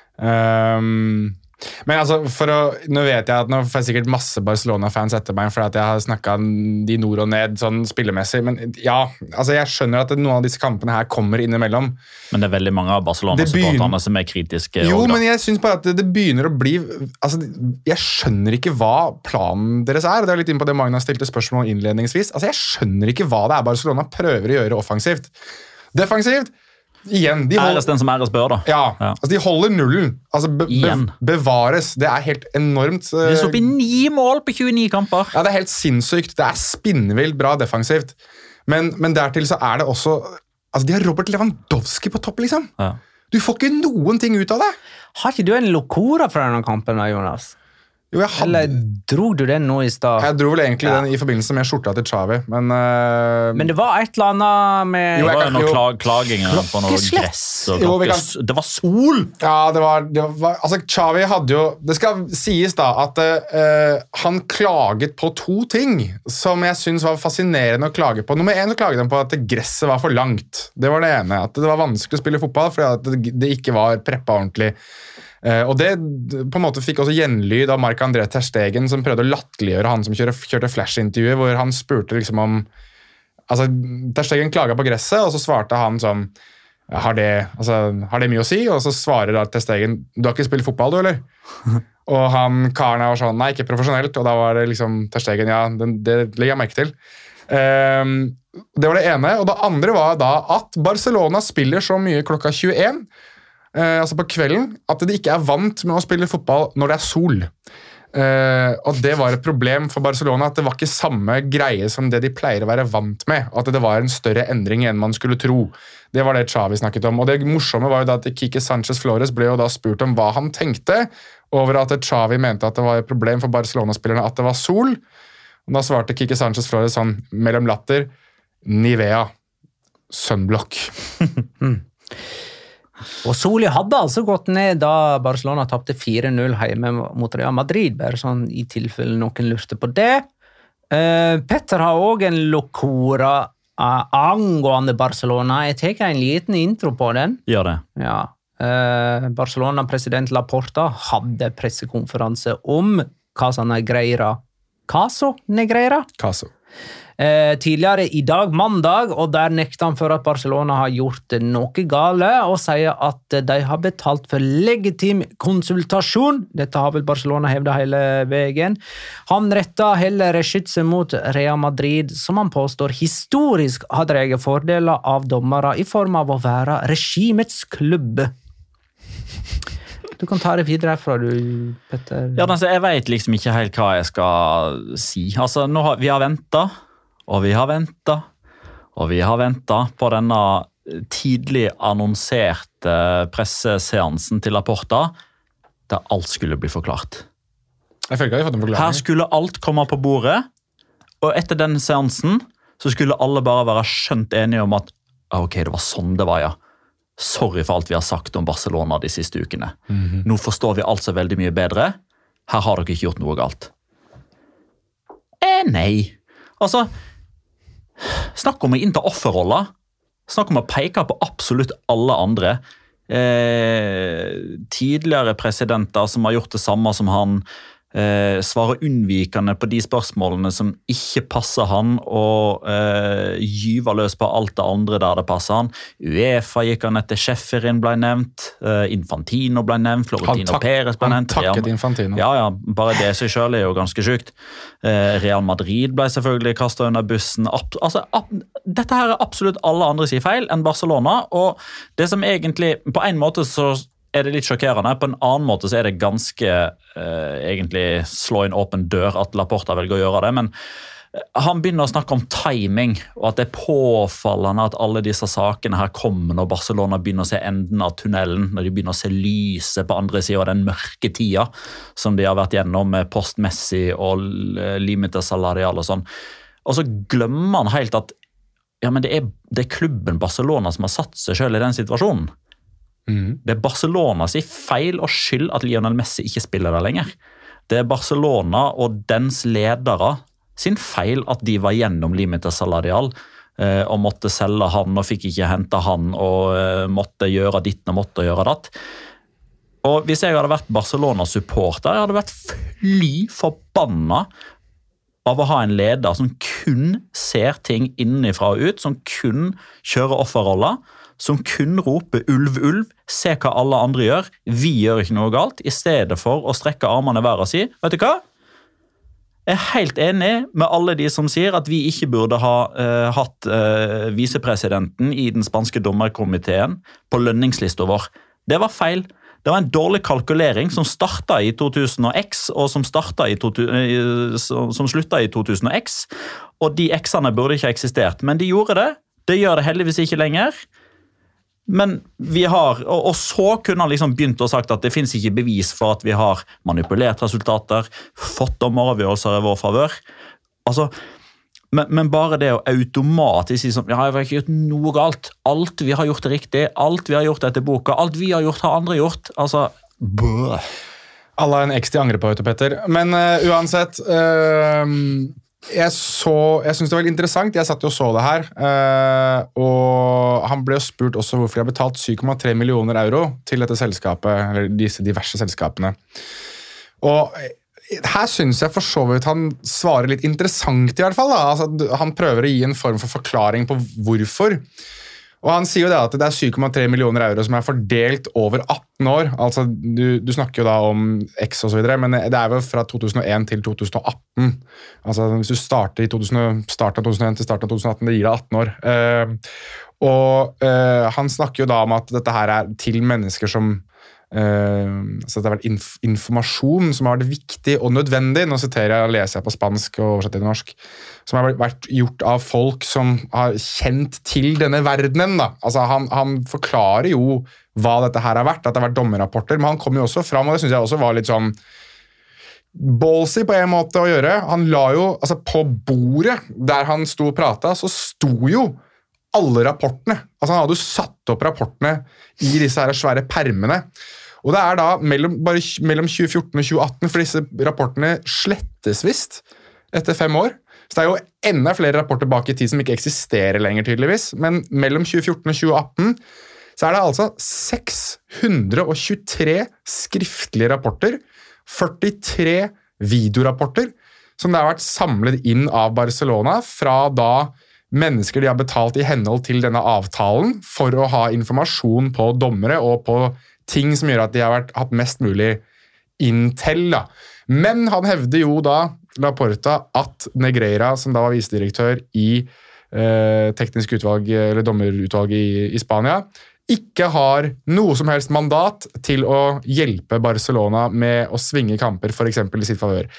Um, men altså, for å, nå vet jeg at nå får jeg sikkert masse Barcelona-fans etter meg, for at jeg har snakket de nord og ned sånn spillemessig, men ja, altså jeg skjønner at noen av disse kampene her kommer innimellom. Men det er veldig mange av Barcelona-supporterne som er kritiske. Jo, også, men jeg synes bare at det, det begynner å bli, altså jeg skjønner ikke hva planen deres er, det er litt inn på det Magna stilte spørsmål innledningsvis, altså jeg skjønner ikke hva det er Barcelona prøver å gjøre offensivt. Defensivt, igjen, de holder, æres den som æres bør da. Ja, Ja. altså de holder nullen. Altså be, be, Igjen. bevares. Det er helt enormt. De eh, står opp i ni mål på tjueni kamper. Ja, det er helt sinnssykt. Det er spinnvilt bra defensivt. Men, men dertil så er det også altså de har Robert Lewandowski på topp, liksom. Ja. Du får ikke noen ting ut av det. Har ikke du en lokora fra denne kampen, da, Jonas? Jo, jeg, hadde, Eller drog du den nå i stad? jeg dro vel egentlig Ja. den i forbindelse med skjorta til Xavi, men, eh, Men det var et eller annet med Jo, Det jeg var kan- jo noe jo. klag, klaging på noe Klokkeslett. gress. Og Jo, vi klokkes. Det var sol! ja, det var, det var altså Xavi hadde jo, det skal sies da at eh, han klaget på to ting som jeg synes var fascinerende å klage på. Nummer en så klaget han på at gresset var for langt. Det var det ene, at det var vanskelig å spille fotball fordi at det, det ikke var preppa ordentlig. Uh, og det på en måte fikk også gjenlyd av Marc-André Ter Stegen, som prøvde å latterliggjøre han som kjørte, kjørte flash-intervjuet, hvor han spurte liksom om altså Ter Stegen klaget på gresset, og så svarte han sånn har det, altså, har det mye å si? Og så svarer da Ter Stegen, du har ikke spilt fotball, du, eller? Og han karen var sånn, nei, ikke profesjonelt, og da var det liksom Ter Stegen, ja, det, det legger jeg merke til. Um, det var det ene, og det andre var da at Barcelona spiller så mye klokka tjueen, Uh, altså på kvelden, at de ikke er vant med å spille fotball når det er sol. Uh, og det var et problem for Barcelona, at det var ikke samme greie som det de pleier å være vant med, at det var en større endring enn man skulle tro. Det var det Xavi snakket om, og det morsomme var jo da at Quique Sánchez Flores ble jo da spurt om hva han tenkte over at Xavi mente at det var et problem for Barcelona-spillerne at det var sol, og da svarte Quique Sánchez Flores sånn, mellom latter, Nivea, Sunblock. Og Soli hadde altså gått ned da Barcelona tappte fire null hjemme mot Real Madrid, bare sånn i tilfelle noen lurte på det. Uh, Petter har også en lokora uh, angående Barcelona. Jeg tar en liten intro på den. Gjør det. Ja. Uh, Barcelona-president Laporta hadde pressekonferanse om Casa Negreira. Caso Negreira? Caso. Eh, tidligere i dag, mandag, og der nekter han for at Barcelona har gjort noe gale, og sier at de har betalt for legitim konsultasjon. Dette har vel Barcelona hevdet hele veien. Han retter heller skytset mot Real Madrid, som han påstår historisk har dreget fordeler av dommere i form av å være regimets klubb. Du kan ta det videre herfra, du, Petter. Ja, altså, jeg vet liksom ikke helt hva jeg skal si. Altså, nå har, vi har ventet, og vi har ventet, og vi har ventet på denne tidlig annonserte presseseansen til Laporta, der alt skulle bli forklart. Jeg føler ikke at jeg har fått en forklaring. Her skulle alt komme på bordet, og etter den seansen så skulle alle bare være skjønt enige om at ok, det var sånn det var, ja. Sorry for alt vi har sagt om Barcelona de siste ukene. Mm-hmm. Nå forstår vi altså veldig mye bedre. Her har dere ikke gjort noe galt. Eh, nei. Altså, snakk om å innta offerroller. Snakk om å peke på absolutt alle andre. Eh, tidligere presidenter som har gjort det samme som han, eh, svarer unnvikende på de spørsmålene som ikke passer han, og eh, gyver løs på alt det andre der det passer han. UEFA gikk han etter, Schäferin ble nevnt, eh, Infantino ble nevnt, Florentino tak Perez ble han nevnt. takket Real, Infantino. ja, ja, bare det seg selv er jo ganske sykt. Eh, Real Madrid ble selvfølgelig kastet under bussen. Ab altså, ab dette her er absolutt alle andre sier feil enn Barcelona, og det som egentlig, på en måte så er det litt sjokkerende, på en annen måte så er det ganske eh, egentlig slå inn åpen dør at Laporta velger å gjøre det, men han begynner å snakke om timing, og at det er påfallende at alle disse sakene her kommer når Barcelona begynner å se enden av tunnelen, når de begynner å se lyset på andre siden av den mørke tida som de har vært gjennom med post-Messi og limite salarial og sånn. Og så glemmer han helt at ja, men det er, det er klubben Barcelona som har satt seg selv i den situasjonen. Mm. Det er Barcelona sin feil og skyld at Lionel Messi ikke spiller der lenger. Det er Barcelona og dens ledere sin feil at de var gjennom limiter salarial eh, og måtte selge han og fikk ikke hente han og eh, måtte gjøre ditt og måtte gjøre datt. Og hvis jeg hadde vært Barcelona-supporter, jeg hadde vært fly forbanna av å ha en leder som kun ser ting innenfra og ut, som kun kjører offerroller, som kun roper ulv, ulv, se hva alle andre gjør, vi gjør ikke noe galt, i stedet for å strekke armene hver og si, vet du hva? Jeg er helt enig med alle de som sier at vi ikke burde ha uh, hatt uh, visepresidenten i den spanske dommerkomiteen på lønningslista vår. Det var feil. Det var en dårlig kalkulering som startet i to tusen X, og som, startet i to, som sluttet i to tusen X, og de X-ene burde ikke eksistert, men de gjorde det. Det gjør det heldigvis ikke lenger. Men vi har, og, og så kunne han liksom begynt å sagt at det finnes ikke bevis for at vi har manipulert resultater, fått dommeravgjørelser i vår favør. Altså, men, men bare det å automatisk si sånn, ja, jeg har ikke gjort noe galt. Alt vi har gjort er riktig, alt vi har gjort etter boka, alt vi har gjort har andre gjort. Altså, bøh. Alle har en X de angrer på, vet du, Petter. Men uh, uansett... Uh, Jeg, så, jeg synes det var veldig interessant, jeg satt jo og så det her, uh, og han ble jo spurt også hvorfor de har betalt syv komma tre millioner euro til dette selskapet, eller disse diverse selskapene. Og her synes jeg for så vidt han svarer litt interessant i hvert fall. Da. Altså, han prøver å gi en form for forklaring på hvorfor. Og han sier jo det at det er syv komma tre millioner euro som er fordelt over atten år. Altså, du, du snakker jo da om X og så videre, men det er jo fra to tusen og en til to tusen og atten. Altså, hvis du starter i to tusen, starten av to tusen og en til starten av to tusen og atten, det gir deg atten år. Uh, og uh, han snakker jo da om at dette her er til mennesker som Uh, så det har vært inf informasjon som har vært viktig og nødvendig. Nå siterer jeg og leser jeg på spansk og oversetter til norsk. Som har vært gjort av folk som har kjent til denne verdenen. Da. Altså, han, han forklarer jo hva dette her har vært, at det har vært dommerrapporter, men han kom jo også fram, og det synes jeg også var litt sånn ballsy på en måte å gjøre. Han la jo, altså på bordet der han sto og pratet, så sto jo alle rapportene. Altså han hadde jo satt opp rapportene i disse her svære permene. Og det er da mellom, bare mellom tjue fjorten og tjue atten, for disse rapportene slettes visst etter fem år. Så det er jo enda flere rapporter bak i tid som ikke eksisterer lenger tydeligvis. Men mellom tjue fjorten og tjue atten så er det altså seks hundre og tjuetre skriftlige rapporter, førtitre videorapporter, som det har vært samlet inn av Barcelona fra da mennesker de har betalt i henhold til denne avtalen for å ha informasjon på dommere og på ting som gjør at de har vært, hatt mest mulig intel. Da. Men han hevder jo da, Laporta, at Negreira, som da var visedirektør i eh, teknisk utvalg, eller dommerutvalg i, i Spania, ikke har noe som helst mandat til å hjelpe Barcelona med å svinge kamper, for eksempel i sitt favør.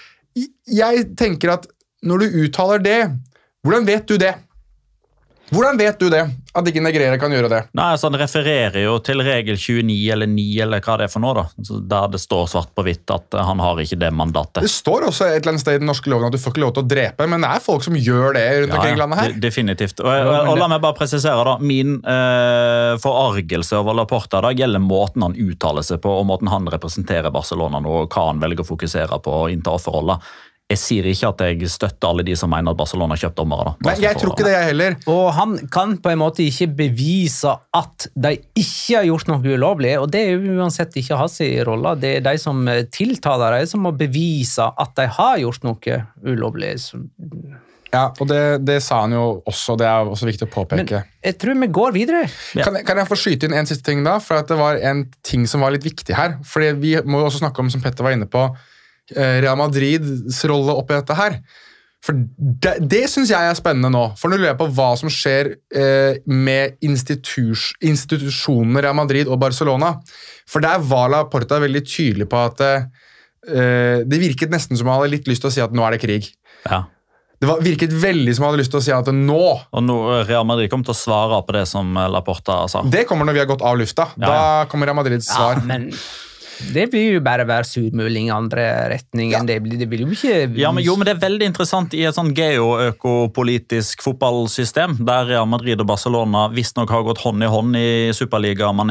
Jeg tenker at når du uttaler det, hvordan vet du det? Hvordan vet du det, at ikke Negreira kan gjøre det? Nei, altså Han refererer jo til regel tjueni eller ni, eller hva det er for noe, da. Der det står svart på hvitt at han har ikke det mandatet. Det står også et eller annet sted i den norske loven at du får ikke lov til å drepe, men det er folk som gjør det rundt omkring ja, ja, landet her. Definitivt. Og, og, og, og la meg bare presisere da, min eh, forargelse over Laporta da, gjelder måten han uttaler seg på, og måten han representerer Barcelona nå, og hva han velger å fokusere på og innta offerroller. Jeg sier ikke at jeg støtter alle de som mener at Barcelona har kjøpt dommere. Nei, jeg tror ikke det jeg heller. Og han kan på en måte ikke bevise at de ikke har gjort noe ulovlig, og det er jo uansett ikke hans rolle. Det er de som tiltaler dem som må bevise at de har gjort noe ulovlig. Ja, og det, det sa han jo også, det er også viktig å påpeke. Men jeg tror vi går videre. Ja. Kan, jeg, kan jeg få skyte inn en siste ting da? For at det var en ting som var litt viktig her. Fordi vi må jo også snakke om, som Petter var inne på, Real Madrids rolle oppi dette her. For det, det synes jeg er spennende nå. For nå lurer jeg på hva som skjer eh, med institus, institusjonene Real Madrid og Barcelona. For der var Laporta veldig tydelig på at eh, det virket nesten som han hadde litt lyst til å si at nå er det krig. Ja. Det var, virket veldig som han hadde lyst til å si at nå... Og nå Real Madrid kommer til å svare på det som Laporta sa. Det kommer når vi har gått av lufta. Ja, ja. Da kommer Real Madrids svar. Ja, men... Det vil jo bare være surmuling i andre retning enn ja. det, det vil jo ikke... Ja, men, jo, men det er veldig interessant i et sånn geoøkopolitisk fotballsystem, der Real Madrid og Barcelona visst nok har gått hånd i hånd i Superliga-manesjen.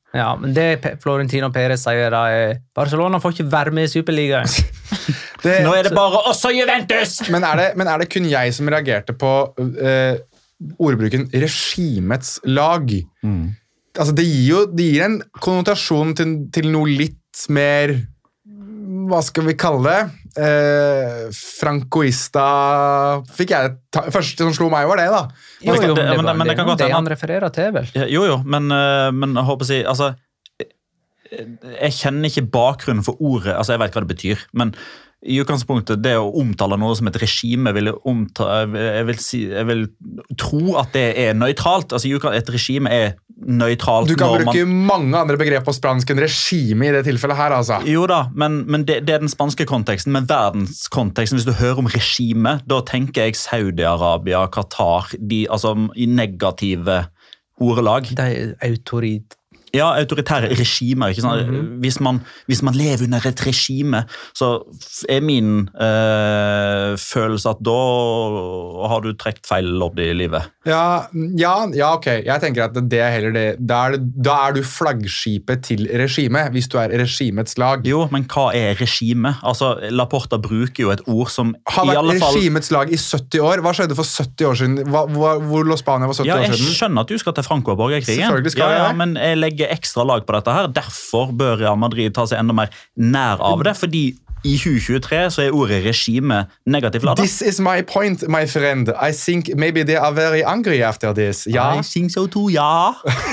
Ja, men det Florentino Perez sier da er Barcelona får ikke være med i Superligaen. det, Nå er det bare også Juventus! Men er det, men er det kun jeg som reagerte på uh, ordbruken regimets lag? Mm. Altså, det gir jo det gir en konnotasjon til, til noe litt mer, hva skal vi kalle det? Eh, francoista fikk jeg ta, første som slo meg var det da jo, jo, det, men, men det, det, det han refererer til vel jo jo, men, men jeg håper å si altså, jeg kjenner ikke bakgrunnen for ordet, altså jeg vet hva det betyr, men i utgangspunktet det å omtale noe som et regime vil omtale, jeg, vil si, jeg vil tro at det er nøytralt, altså et regime er nøytralt. Du kan bruke man... mange andre begrep på spansk enn regime i det tilfellet her, altså. Jo da, men, men det, det er den spanske konteksten, men verdenskonteksten, hvis du hører om regime, da tenker jeg Saudi-Arabia, Qatar, de, altså i negative ordelag. Det er autorit. Ja, autoritære regimer, ikke sant? Mm-hmm. Hvis man, hvis man lever under et regime, så er min øh, følelse at da har du trekt feil lodd i livet. Ja, ja, ja, ok. Jeg tenker at det er heller det. Da er, det, da er du flaggskipet til regime, hvis du er regimets lag. Jo, men hva er regime? Altså, Laporta bruker jo et ord som har vært i alle fall... regimets lag i sytti år. Hva skjedde for sytti år siden? Hva, hvor, hvor lå Spania for sytti ja, år siden? Jeg skjønner at du skal til Franco og borgerkrigen. Selvfølgelig skal ja, jeg. Ja, men jeg legger ekstra lag på dette her. Derfor bør Real Madrid ta seg enda mer nær av det, fordi i tjue tjuetre så er ordet regime negativt ladet. This is my point, my friend. I think maybe they are very angry after this. Ja. I think so too, ja.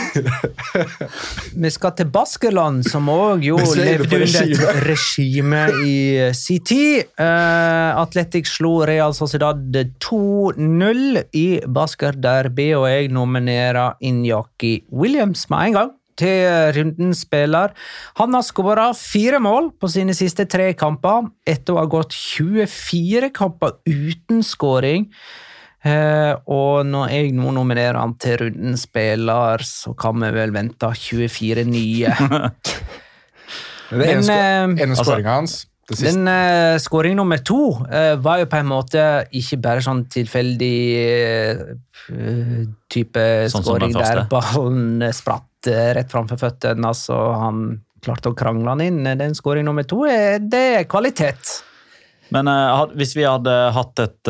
Vi skal til Baskerland, som også jo levde under et regime i sin tid. Uh, Atletic slo Real Sociedad to null i Basker Derby, og jeg nominerer Iñaki Williams med en gang til rundens spiller. Han har skåret fire mål på sine siste tre kamper, etter å ha gått tjuefire kamper uten skåring. Eh, og når jeg nå nominerer han til rundens spiller, så kan vi vel vente tjuefire nye. Det er en, en skåring hans. Den uh, skåring nummer to uh, var jo på en måte ikke bare sånn tilfeldig uh, type sånn skåring der ballen spratt uh, rett framfor føttene, altså han klarte å krangle han inn. Den skåring nummer to, er, det er kvalitet. Men uh, hvis vi hadde hatt et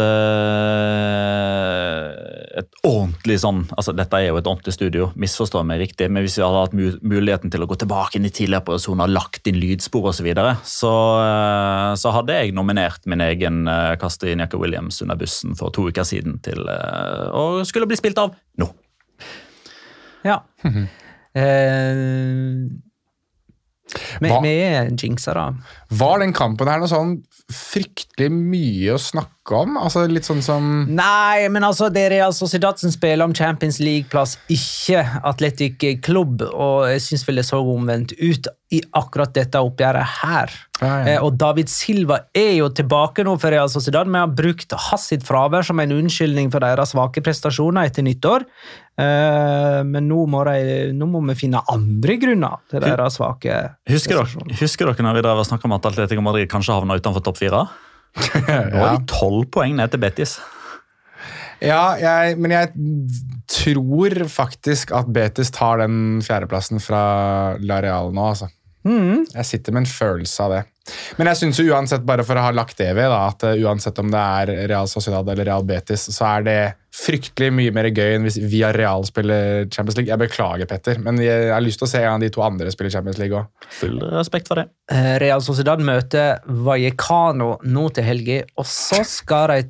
uh, et ordentlig sånn, altså dette er jo et ordentlig studio, misforstår meg riktig, men hvis vi hadde hatt muligheten til å gå tilbake inn i tidligere personer, lagt inn lydspor og så videre, så, uh, så hadde jeg nominert min egen uh, Kaster Iñaki Williams under bussen for to uker siden til uh, og skulle bli spilt av nå. Ja. Mm-hmm. uh... Vi, vi er jinxer da. Var den kampen her noe sånn fryktelig mye å snakke om? Altså litt sånn som... Nei, men altså det er Real Sociedad som spiller om Champions League-plass, ikke Athletic Club, og jeg synes vel det så omvendt ut i akkurat dette oppgjøret her. Ja, ja. Eh, og David Silva er jo tilbake nå for Real Sociedad, men har brukt hans sitt fravær som en unnskyldning for deres svake prestasjoner etter nyttår. Uh, men nå må, de, nå må vi finne andre grunner til deres svake husker dere, husker dere når vi drev og snakket om at Atletico Madrid kanskje havner utenfor topp fire? Ja. Nå er de tolv poeng ned til Betis. Ja, jeg, men jeg tror faktisk at Betis tar den fjerdeplassen fra La Real nå, altså. Mm. Jeg sitter med en følelse av det. Men jeg synes jo uansett, bare for å ha lagt det ved, da, at uansett om det er Real Sociedad eller Real Betis, så er det fryktelig mye mer gøy enn hvis Via Real spiller Champions League. Jeg beklager, Petter, men jeg har lyst til å se en av de to andre spille Champions League også. Full respekt for det. Real Sociedad møter Vallecano nå til helge, og så skal de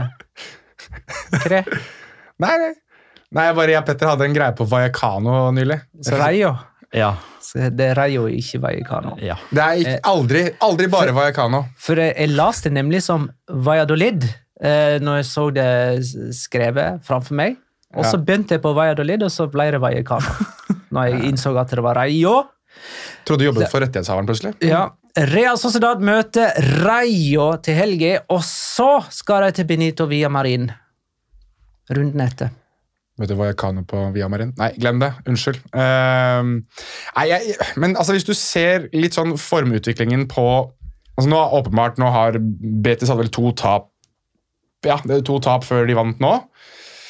til Tre. Nei, nei. Nei, bare jeg og Petter hadde en greie på Vallecano nylig. Rayo. Ja. Det er Rayo, ikke Vallecano. Ja. Det er ikke, aldri, aldri bare for, Vallecano. For jeg, jeg las det nemlig som Valladolid, eh, når jeg så det skrevet framfor meg. Og så ja. Begynte jeg på Valladolid, og så ble det Vallecano. Når jeg innså at det var Rayo. Tror du jobbet for rettighetshaveren plutselig? Ja. Real Sociedad møter Rayo til helge, og så skal de til Benito Villamarin. Runden etter. Vet du hva jeg kan på Villamarin? Nei, glem det. Unnskyld. Uh, nei, jeg, men altså, hvis du ser litt sånn formutviklingen på... Altså, nå åpenbart, nå har Betis hadde vel to tap... Ja, det er to tap før de vant nå.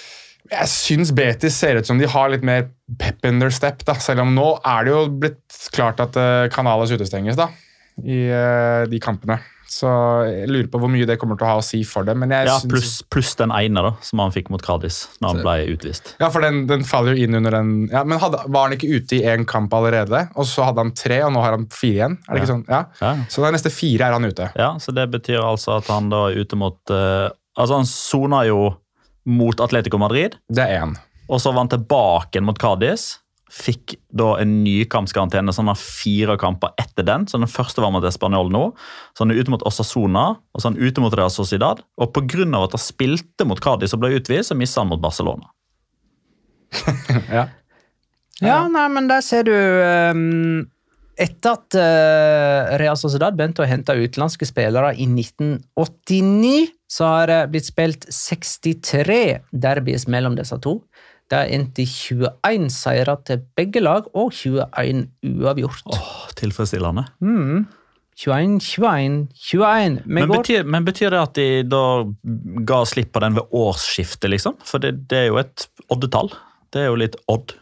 Jeg synes Betis ser ut som de har litt mer pep in their step, da. Selv om nå er det jo blitt klart at uh, Canales utestenges da, i uh, de kampene. Så jeg lurer på hvor mye det kommer til å ha å si for dem. Men jeg ja, synes... pluss, pluss den ene da, som han fikk mot Cadiz når han ble utvist. Ja, for den, den faller jo inn under den... Ja, men hadde, var han ikke ute i en kamp allerede? Og så hadde han tre, og nå har han fire igjen? Er det ja. Ikke sånn? Ja. Ja. Så de neste fire er han ute. Ja, så det betyr altså at han da er ute mot... Uh, altså han soner jo mot Atletico Madrid. Det er en. Og så var han tilbake mot Cadiz. Fikk da en ny kampskarantene, så han har fire kamper etter den. Så den første var mot Espanyol nå. Så han er ute mot Osasuna, og så er han ute mot Real Sociedad. Og på grunn av at han spilte mot Cadiz og ble utvist, så mistet han mot Barcelona. ja. Ja, nei, men der ser du... Um, etter at uh, Real Sociedad begynte å hente utenlandske spillere i nitten åttini, så har det blitt spilt sekstitre derbys mellom disse to. Det er endte tjueen seire til begge lag, og tjueen uavgjort. Åh, tilfredsstillende. Mm. tjueen, tjueen, tjueen. Men, men, betyr, men betyr det at de da ga slipp på den ved årsskiftet, liksom? For det, det er jo et oddetall. Det er jo litt odd.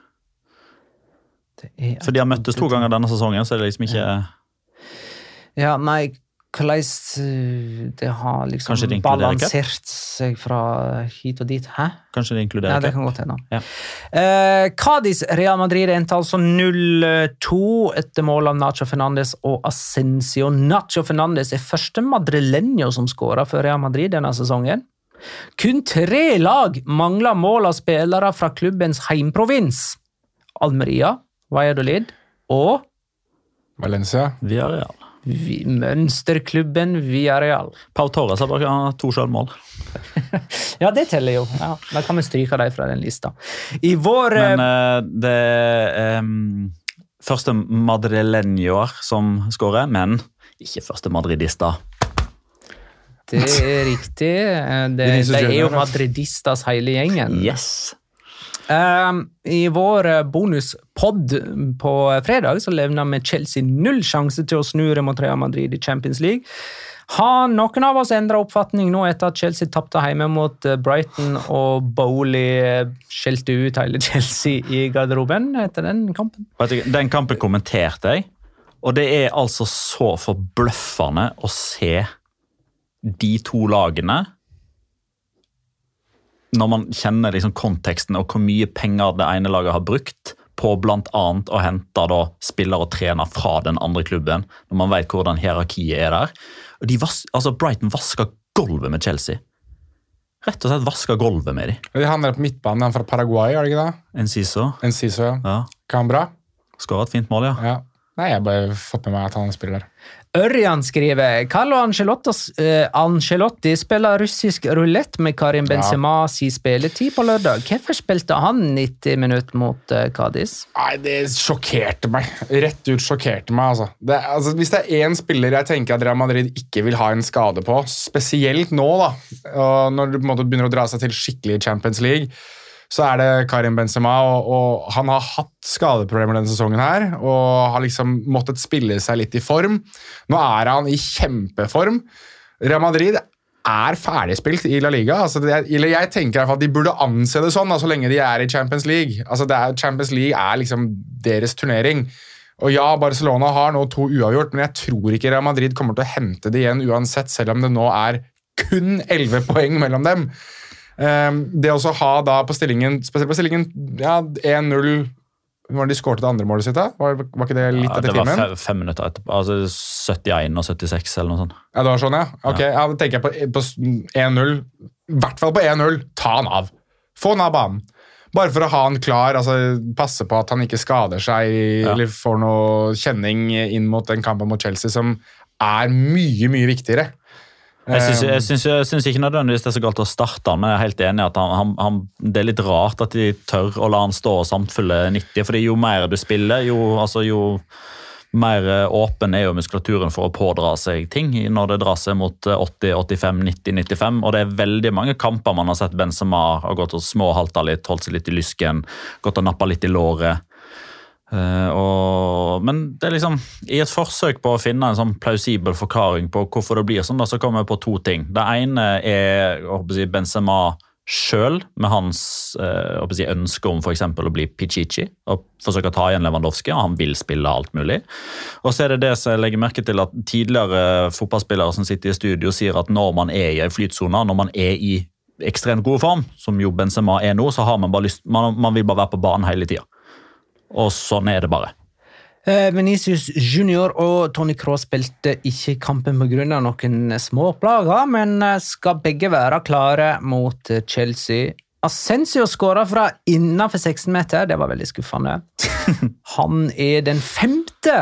For de har møttes to ganger denne sesongen, så er det liksom ikke... Ja, nei, hvordan det har liksom det balansert seg fra hit og dit. Hæ? Kanskje det inkluderer Nei, det kan godt hende. Ja. Eh, Cadiz Real Madrid endte altså null to etter mål av Nacho Fernandes og Asensio. Nacho Fernandes er første madrileño som skårer for Real Madrid denne sesongen. Kun tre lag mangler mål av spillere fra klubbens heimprovins. Almeria, Valladolid og Valencia. Villarreal. Vi, mønsterklubben Villarreal. Pau Torres har bare to selvmål. Ja, det teller jo. Ja, da kan vi stryke deg fra den lista. I vår... Men uh, det er um, første madrileñoer som skårer, men ikke første madridista. Det er riktig. Det, det er jo madridistas hele gjengen. Yes. Um, I vår bonuspodd på fredag så levner vi Chelsea null sjanse til å snure mot Real Madrid i Champions League. Har noen av oss endret oppfatning nå etter at Chelsea tappte hjemme mot Brighton og Bowley skjelte ut hele Chelsea i garderoben etter den kampen? Den kampen kommenterte jeg, og det er altså så forbløffende å se de to lagene når man kjenner liksom konteksten og hvor mye penger det ene laget har brukt på blant annet å hente da spillere og trener fra den andre klubben, når man vet hvordan hierarkiet er der. Og de vas altså Brighton vasker gulvet med Chelsea. Rett og slett vasker gulvet med dem. De handler på midtbanen, han fra Paraguay, er det ikke det? Enciso. Enciso, ja. Ja. Cambra. Skåret et fint mål, ja. Ja. Nei, jeg har bare fått med meg at han spiller der. Ørjan skriver, Carlo Ancelotti, uh, Ancelotti spiller russisk roulette med Karim Benzema ja. Si spilletid på lørdag. Hvorfor spilte han nitti minutter mot uh, Cadiz? Nei, det sjokkerte meg. Rett ut sjokkerte meg, altså. Det, altså. Hvis det er en spiller jeg tenker at Real Madrid ikke vil ha en skade på, spesielt nå da, og når du på en måte begynner å dra seg til skikkelig Champions League, så er det Karim Benzema, og, og han har hatt skadeproblemer denne sesongen her, og har liksom måttet spille seg litt i form. Nå er han i kjempeform. Real Madrid er ferdigspilt i La Liga. Altså det, eller jeg tenker i hvert fall at de burde anse det sånn, da, så lenge de er i Champions League. Altså det er, Champions League er liksom deres turnering. Og ja, Barcelona har nå to uavgjort, men jeg tror ikke Real Madrid kommer til å hente det igjen uansett, selv om det nå er kun elleve poeng mellom dem. Um, det å ha da på stillingen, spesielt på stillingen, ja, én null, var det de skårte det andre målet sitt da? Var, var ikke det litt ja, etter timen? timen? Det var fem minutter etterpå, altså syttien og syttiseks eller noe sånt. Ja, det var sånn, ja. Ok, ja, da tenker jeg på, på én null, i hvert fall på én null, ta han av. Få han av banen. Bare for å ha han klar, altså passe på at han ikke skader seg, ja. Eller får noe kjenning inn mot den kampen mot Chelsea, som er mye, mye viktigere. Jeg synes, jeg, synes, jeg synes ikke nødvendigvis det er så galt å starte han, men jeg er helt enig i at han, han, han, det er litt rart at de tør å la han stå og samtfylle nitti, fordi jo mer du spiller, jo, altså, jo mer åpen er jo muskulaturen for å pådra seg ting når det drar seg mot åtti, åttifem, nitti, nittifem, og det er veldig mange kamper man har sett Benzema har gått og småhalta litt, holdt seg litt i lysken, gått og nappet litt i låret. Uh, og, men det er liksom i et forsøk på å finne en sånn plausibel forklaring på hvorfor det blir sånn da, så kommer jeg på to ting. Det ene er jeg håper å si, Benzema selv med hans eh, si, ønske om for eksempel å bli Pichichi og forsøke å ta igjen Lewandowski, og han vil spille alt mulig. Og så er det det som jeg legger merke til at tidligere fotballspillere som sitter i studio sier at når man er i en flytsone, når man er i ekstremt god form, som jo Benzema er nå, så har man bare lyst, man, man vil bare være på banen hele tiden. Og sånn er det bare. Eh, Vinicius Junior og Toni Kroos spilte ikke kampen på grunn av noen små plager, men skal begge være klare mot Chelsea. Asensio skåret fra innenfor seksten meter, det var veldig skuffende. Han er den femte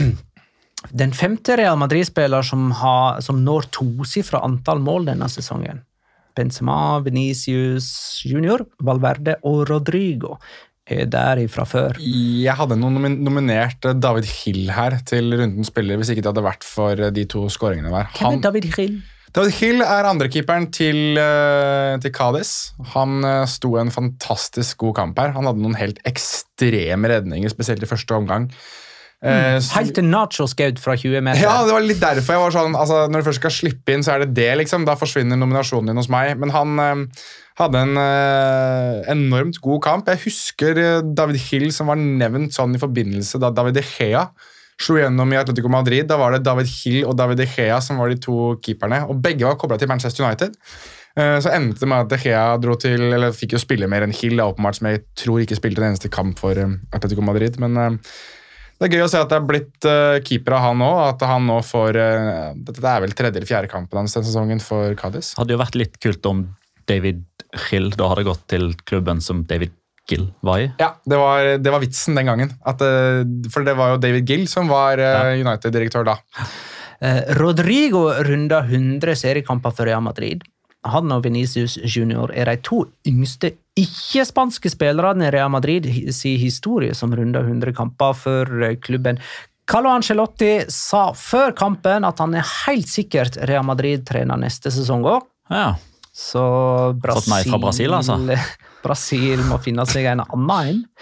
den femte Real Madrid-spiller som, har, som når tosifret antall mål denne sesongen. Benzema, Vinicius Junior, Valverde og Rodrigo er der ifra før. Jeg hadde noen nominert David Hill her til rundens spiller, hvis ikke det hadde vært for de to skåringene der. Hvem er David Hill? David Hill er andrekeeperen til, til Cádiz. Han sto en fantastisk god kamp her. Han hadde noen helt ekstreme redninger, spesielt i første omgang. Mm, helt til Nacho skaut fra tjue meter. Ja, det var litt derfor jeg var sånn, altså, når du først skal slippe inn, så er det det, liksom. Da forsvinner nominasjonen din hos meg. Men han eh, hadde en eh, enormt god kamp. Jeg husker eh, David Hill som var nevnt sånn i forbindelse da David De Gea slo gjennom i Atletico Madrid. Da var det David Hill og David De Gea som var de to keeperne, og begge var koblet til Manchester United. Eh, så endte det med at De Gea dro til, eller fikk jo spille mer enn Hill, åpenbart, som jeg tror ikke spilte den eneste kamp for eh, Atletico Madrid, men eh, det er gøy å se at det er blitt uh, keeper av han også, at han nå får, uh, dette er vel tredje eller fjerde kampen hans den sesongen for Cádiz. Hadde jo vært litt kult om David Gill da hadde gått til klubben som David Gill var i. Ja, det var, det var vitsen den gangen, at, uh, for det var jo David Gill som var uh, ja. United-direktør da. Uh, Rodrigo runda hundre seriekamper for Real Madrid. Han og Vinicius Junior er de to yngste ikke-spanske spillerne i Real Madrid sin historie som runda hundre kamper for klubben. Carlo Ancelotti sa før kampen at han er helt sikkert Real Madrid-trener neste sesong også. Ja. Så Brasil, Fått nei fra Brasil, altså. Brasil må finne seg en annen en.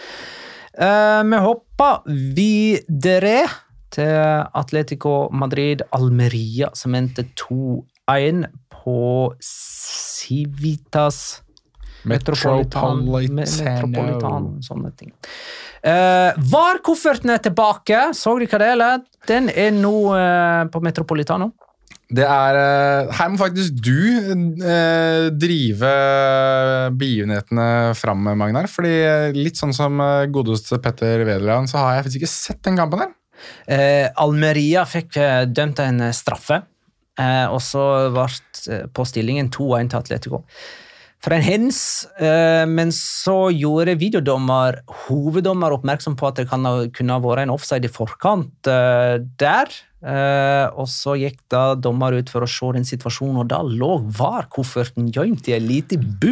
Uh, vi hopper videre til Atletico Madrid Almeria, som endte to en på Civitas Metropolitan, Metropolitan sånne ting. Uh, Var-kofferten er tilbake, så dere hva det er? Den er nå uh, på Metropolitano. Det er, uh, her må faktisk du uh, drive begivenhetene fram, Magnar, fordi litt sånn som uh, godeste Petter Vederland, så har jeg faktisk ikke sett den kampen her. Uh, Almeria fikk uh, dømt en straffe. Eh, og så ble på stillingen to en til Atletico. For en hens, eh, men så gjorde videodommer, hoveddommer oppmerksom på at det kan ha, kunne ha vært en offside i forkant eh, der. Eh, og så gikk da dommer ut for å se den situasjonen, og da lå var-kofferten gjemt i en liten bu.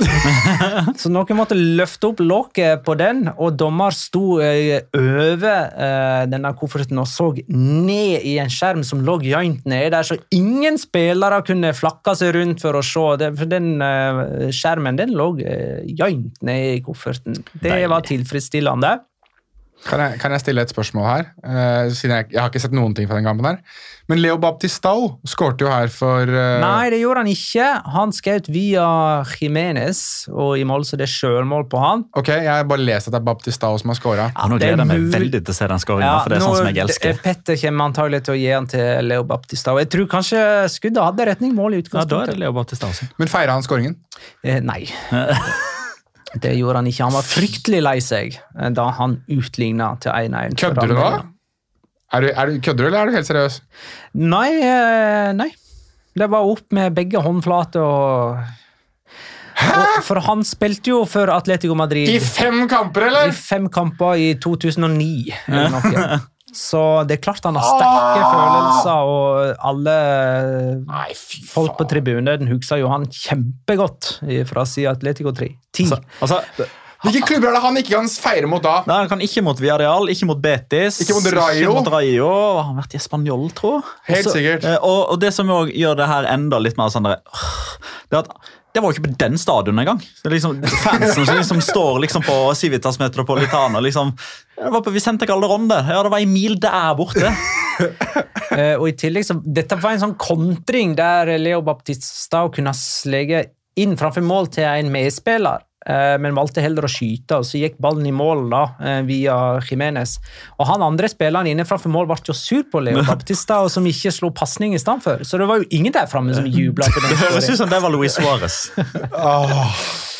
Så noen måtte løfte opp lokket på den, og dommer sto eh, over eh, denne kofferten og så ned i en skjerm som lå gjemt ned der, så ingen spillere kunne flakke seg rundt for å se det, for den eh, skjermen den lå eh, gjemt ned i kofferten. Det var tilfredsstillende. Kan jeg, kan jeg stille et spørsmål her? Uh, siden jeg, jeg har ikke sett noen ting fra den kampen her. Men Leo Baptistao skårte jo her for... Uh... Nei, det gjorde han ikke. Han skjøt via Jimenez, og i mål så det er selvmål på han. Ok, jeg har bare lest at det er Baptistao som har skåret. Ja, nå gleder jeg meg veldig til å se den skåringen, ja, for det er sånn som jeg elsker. Petter kommer antagelig til å gi han til Leo Baptistao. Jeg tror kanskje skuddet hadde retning mål i utgangspunktet. Ja, da er det Leo Baptistao. Men feirer han skåringen? Eh, nei. Det gjorde han ikke. Han var fryktelig lei seg da han utlignet til en en. Kødder du da? Er du, er du, kødder du, eller er du helt seriøs? Nei, nei. Det var opp med begge håndflater og... og... For han spilte jo for Atletico Madrid. I fem kamper, eller? I fem kamper i to tusen og ni, eller noe. Så det er klart han har sterke ah! følelser, og alle Nei, folk på tribunen husker jo han kjempegodt fra siden Atletico tre. ti. Altså, altså, hvilke klubber er det han ikke kan feire mot da? Nei, han kan ikke mot Villarreal, ikke mot Betis, ikke mot Rayo. Ikke mot Rayo. Han har vært i Spanjol, tror jeg. Helt Også, sikkert. Og, og det som også gjør det her enda litt mer sånn, det er at det var jo ikke på den stadion engang. Det er liksom fansen som liksom står liksom på Civitas Metropolitano. Liksom, det var på Vicente Calderón der. Ja, det var en mil der borte. uh, og i tillegg, så, dette var en sånn kontring der Leo Baptistao kunne slege inn framfor mål til en medspiller, men valgte heller å skyte, og så gikk ballen i mål da, via Jimenez. Og han andre spilleren inne framfor mål ble jo sur på Leo Baptista, og som ikke slo passning i stand for. Så det var jo ingen der fremme som jublet på den. Det høres ut som det var Luis Suarez. oh.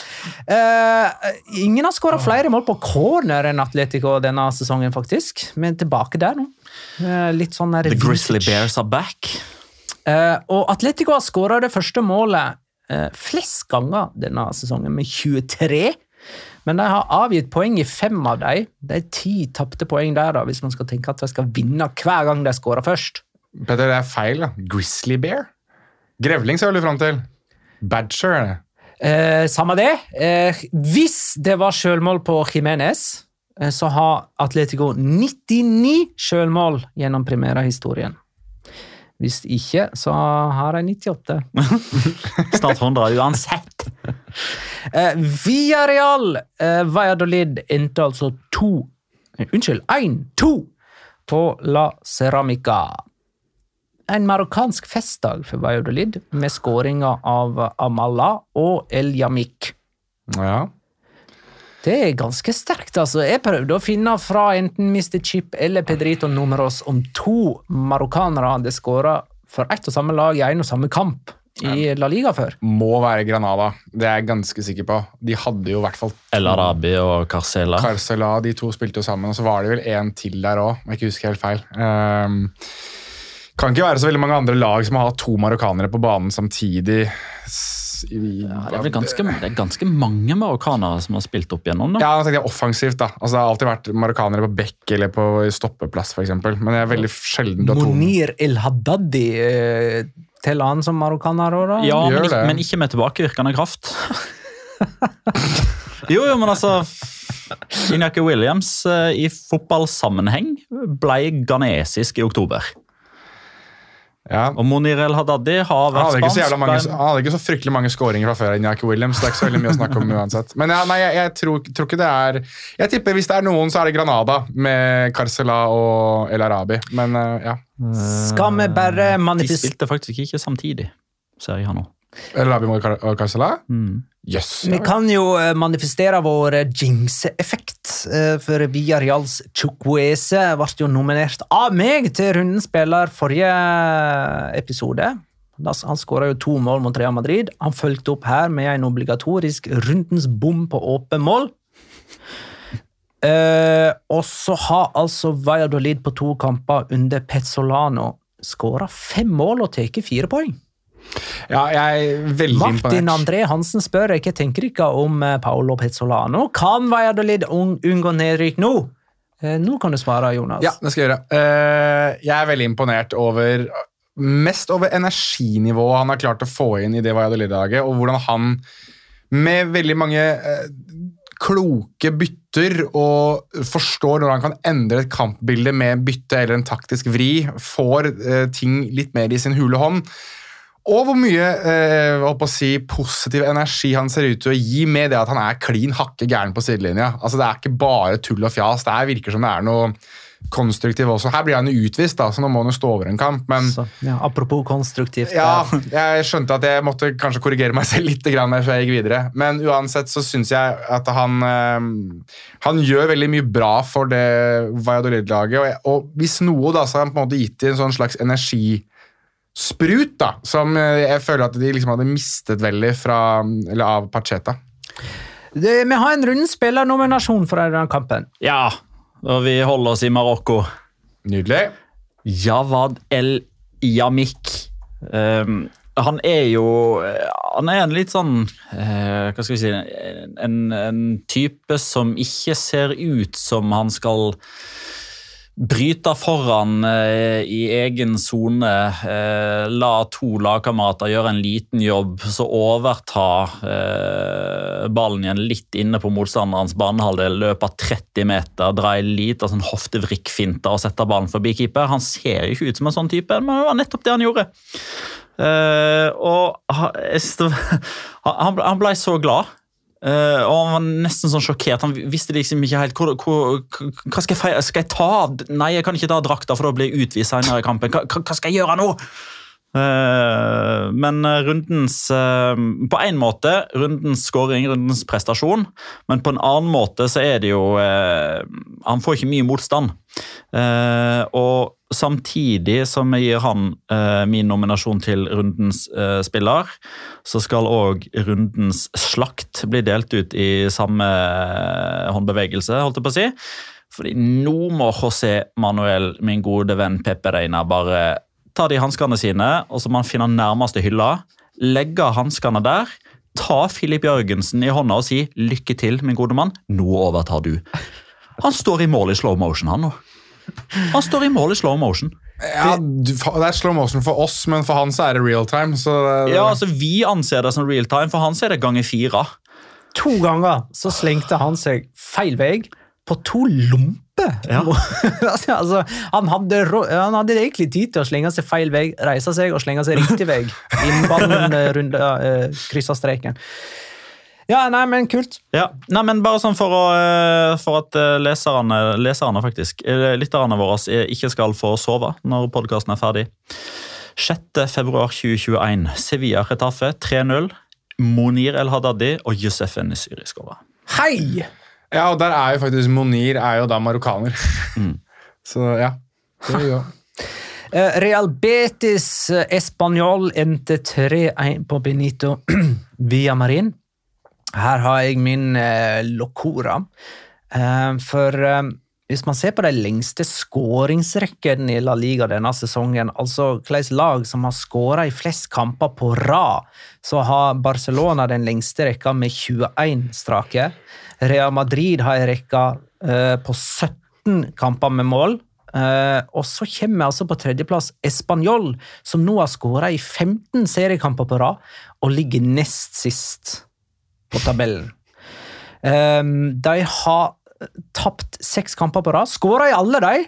uh, ingen har skåret flere mål på corner enn Atletico denne sesongen, faktisk. Men tilbake der nå. Uh, litt sånn der The Grizzly Bears are back. Uh, og Atletico har skåret det første målet Uh, flest ganger denne sesongen med tjuetre, men de har avgitt poeng i fem av dem. Det er ti tappte poeng der da, hvis man skal tenke at de skal vinne hver gang de skårer først. Petter, det er feil da. Grizzly Bear? Grevling ser du frem til. Badger er det. Uh, samme det. Uh, hvis det var selvmål på Jimenez, uh, så har Atletico nittini selvmål gjennom primæra-historien. Hvis ikke, så har jeg nittiåtte. Snart hundre uansett. Uh, Villarreal uh, Valladolid endte altså to, uh, unnskyld, en, to på La Ceramica. En marokkansk festdag for Valladolid med skåringer av Amala og El Yamik. Ja. Det er ganske sterkt, altså. Jeg prøvde å finne fra enten mister Chip eller Pedrito Números om to marokkanere hadde skåret for ett og samme lag i en og samme kamp i La Liga før. Må være Granada, det er jeg ganske sikker på. De hadde jo i hvert fall El Arabi og Carcela. Carcela, de to spilte jo sammen, og så var det vel en til der også, om jeg ikke husker helt feil. Um, kan ikke være så veldig mange andre lag som har to marokkanere på banen samtidig. Ja, det er vel ganske, det er ganske mange marokkanere som har spilt opp gjennom det. Ja, nå tenkte jeg offensivt da. Altså, det har alltid vært marokkanere på bekk eller på stoppeplass for eksempel, men det er veldig sjelden. Monir El Haddadi eh, til han som marokkaner også da? Ja, men ikke, men ikke med tilbakevirkende kraft. jo, jo, men altså Iñaki Williams eh, i fotballsammenheng ble ghanesisk i oktober. Ja. Og Monir El Haddadi har vært han spansk. Mange, han hadde ikke så fryktelig mange skåringer fra før enn Iñaki Williams, det er ikke så veldig mye å snakke om uansett. Men ja, nei, jeg, jeg tror, tror ikke det er jeg tipper hvis det er noen så er det Granada med Carcela og El Arabi, men uh, ja. Skal vi bare manifestere? De spilte faktisk ikke samtidig, ser jeg her nå. El Arabi og Carcela? Mm. Yes. Vi kan jo manifestere vår jinx-effekt, for Villarreals Chukwueze ble jo nominert av meg til rundens spiller forrige episode. Han skåret jo to mål mot Real Madrid. Han følte opp her med en obligatorisk rundens bom på åpen mål. Uh, og så har altså Valladolid på to kamper under Pezzolano skåret fem mål og teke fire poeng. Ja, jeg er veldig Martin imponert. André Hansen spør, hva tenker ikke om Paolo Pezzolano? Kan Valladolid unngå nedrykk nå? Eh, nå kan du svare, Jonas. Ja, det skal jeg gjøre. Uh, jeg er veldig imponert over, mest over energinivået han har klart å få inn i det Valladolid-laget, og hvordan han med veldig mange uh, kloke bytter og forstår når han kan endre et kampbilde med bytte eller en taktisk vri, får uh, ting litt mer i sin hule hånd. Og hvor mye eh, å si, positiv energi han ser ut til å gi med det at han er klin hakke gæren på sidelinja. Altså, det er ikke bare tull og fjas, det er, virker som det er noe konstruktivt også. Her blir han jo utvist, da, så nå må han jo stå over en kamp. Men, så, ja, apropos konstruktivt. Ja, jeg skjønte at jeg måtte kanskje korrigere meg selv litt grann før jeg gikk videre. Men uansett så synes jeg at han, eh, han gjør veldig mye bra for det Valladolid-laget, og, og hvis noe da, så har han på en måte gitt i en sånn slags energi sprut da, som jeg føler at de liksom hadde mistet veldig fra, eller av Pacheta. Det, vi har en rundspillernominasjon for denne kampen. Ja, og vi holder oss i Marokko. Nydelig. Javad El Yamik. Um, han er jo, han er en litt sånn, uh, hva skal vi si, en, en type som ikke ser ut som han skal bryter foran eh, i egen zone, eh, la to lagkamerater gjøre en liten jobb, så overta eh, ballen igjen litt inne på motstanderens banehalvdel, løper tretti meter, drar litt av sånn hoftevrikkfinter og setter ballen forbi keeper. Han ser ikke ut som en sånn type, men det var nettopp det han gjorde. Eh, og han, han ble så glad. Uh, og han var nesten sånn sjokkert. Han visste liksom ikke helt hvor, hvor, hva skal jeg feire? Skal jeg ta? Nei, jeg kan ikke ta drakta, for da blir jeg utvist senere i kampen. Hva, hva skal jeg gjøre nå? Uh, men rundens, uh, på en måte, rundens scoring, rundens prestasjon, men på en annen måte så er det jo, uh, han får ikke mye motstand. Uh, og samtidig som jeg gir han uh, min nominasjon til rundens uh, spiller, så skal også rundens slakt bli delt ut i samme håndbevegelse, holdt jeg på å si. Fordi nå må José Manuel, min gode venn Pepe Reina, bare ta de hanskene sine, og så må han finne nærmeste hylla, legge hanskene der, ta Filip Jørgensen i hånda og si, lykke til, min gode mann, nå overtar du. Han står i mål i slow motion, han nå. Han står i mål i slow motion. Ja, det er slow motion for oss, men for han så er det real time. Så det... Ja, altså vi anser det som real time, for han så er det ganger fire. To ganger så slengte han seg feil vei på to lompe. Ja. altså, han, hadde, han hadde egentlig tid til å slenge seg feil vei, reise seg og slenge seg riktig vei. Innen ballen runde, uh, krysset streken. Ja, nei, men kult. Ja, nei, men bare sånn for, å, for at leserne, leserne faktisk, lytterne våre ikke skal få sove når podcasten er ferdig. sjette februar tjue tjueen, Sevilla Getafe tre null, Monir El Haddadi og Youssef En-Nesyri skåret. Hei! Ja, og der er jo faktisk Monir er jo da marokkaner. Mm. Så ja, det er jo. Real Betis Espanyol endte tre en på Benito Villamarin. Her har jeg min eh, Locora. Eh, for eh, hvis man ser på de lengste skåringsrekkene i La Liga denne sesongen, altså hvilke lag som har skåret i flest kamper på rad, så har Barcelona den lengste rekka med tjueen strake. Real Madrid har en rekka eh, på sytten kamper med mål. Eh, og så kommer altså på tredjeplass Espanyol, som nå har skåret i femten seriekamper på rad, og ligger nest sist på tabellen. Um, de har tapt seks kamper på rad, skåret i alle de,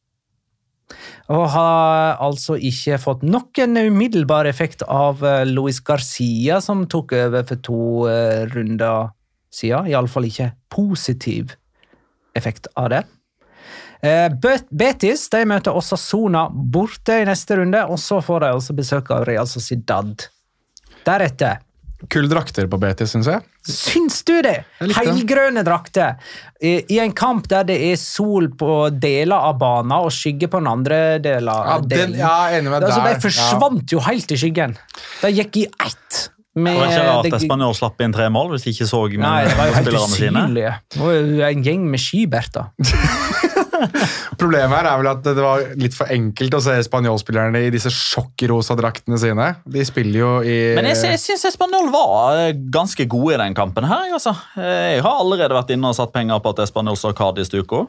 og har altså ikke fått noen umiddelbar effekt av uh, Luis Garcia, som tok over for to uh, runder siden, i alle fall ikke positiv effekt av det. Uh, Betis, de møter Osasuna borte i neste runde, og så får de også besøk av Real Sociedad. Deretter Kul drakter på Betis, synes jeg. Syns du det? Heilgrønne drakter. I, I en kamp der det er sol på deler av banen og skygge på den andre delen. Ja, den, ja enig med altså, der. De forsvant ja. jo helt i skyggen. De gikk i ett. Med, det var ikke rart Espanyol slapp inn tre mål hvis de ikke så med Nei, det var jo helt spillerne usynlige. Det var jo en gjeng med skyberter. Problemet her er vel at det var litt for enkelt å se Espanyol-spillerne i disse sjokkrosa draktene sine. De spiller jo i... Men jeg, jeg synes Espanyol var ganske gode i den kampen her. Altså. Jeg har allerede vært inne og satt penger på at Espanyol så Cadiz Duco.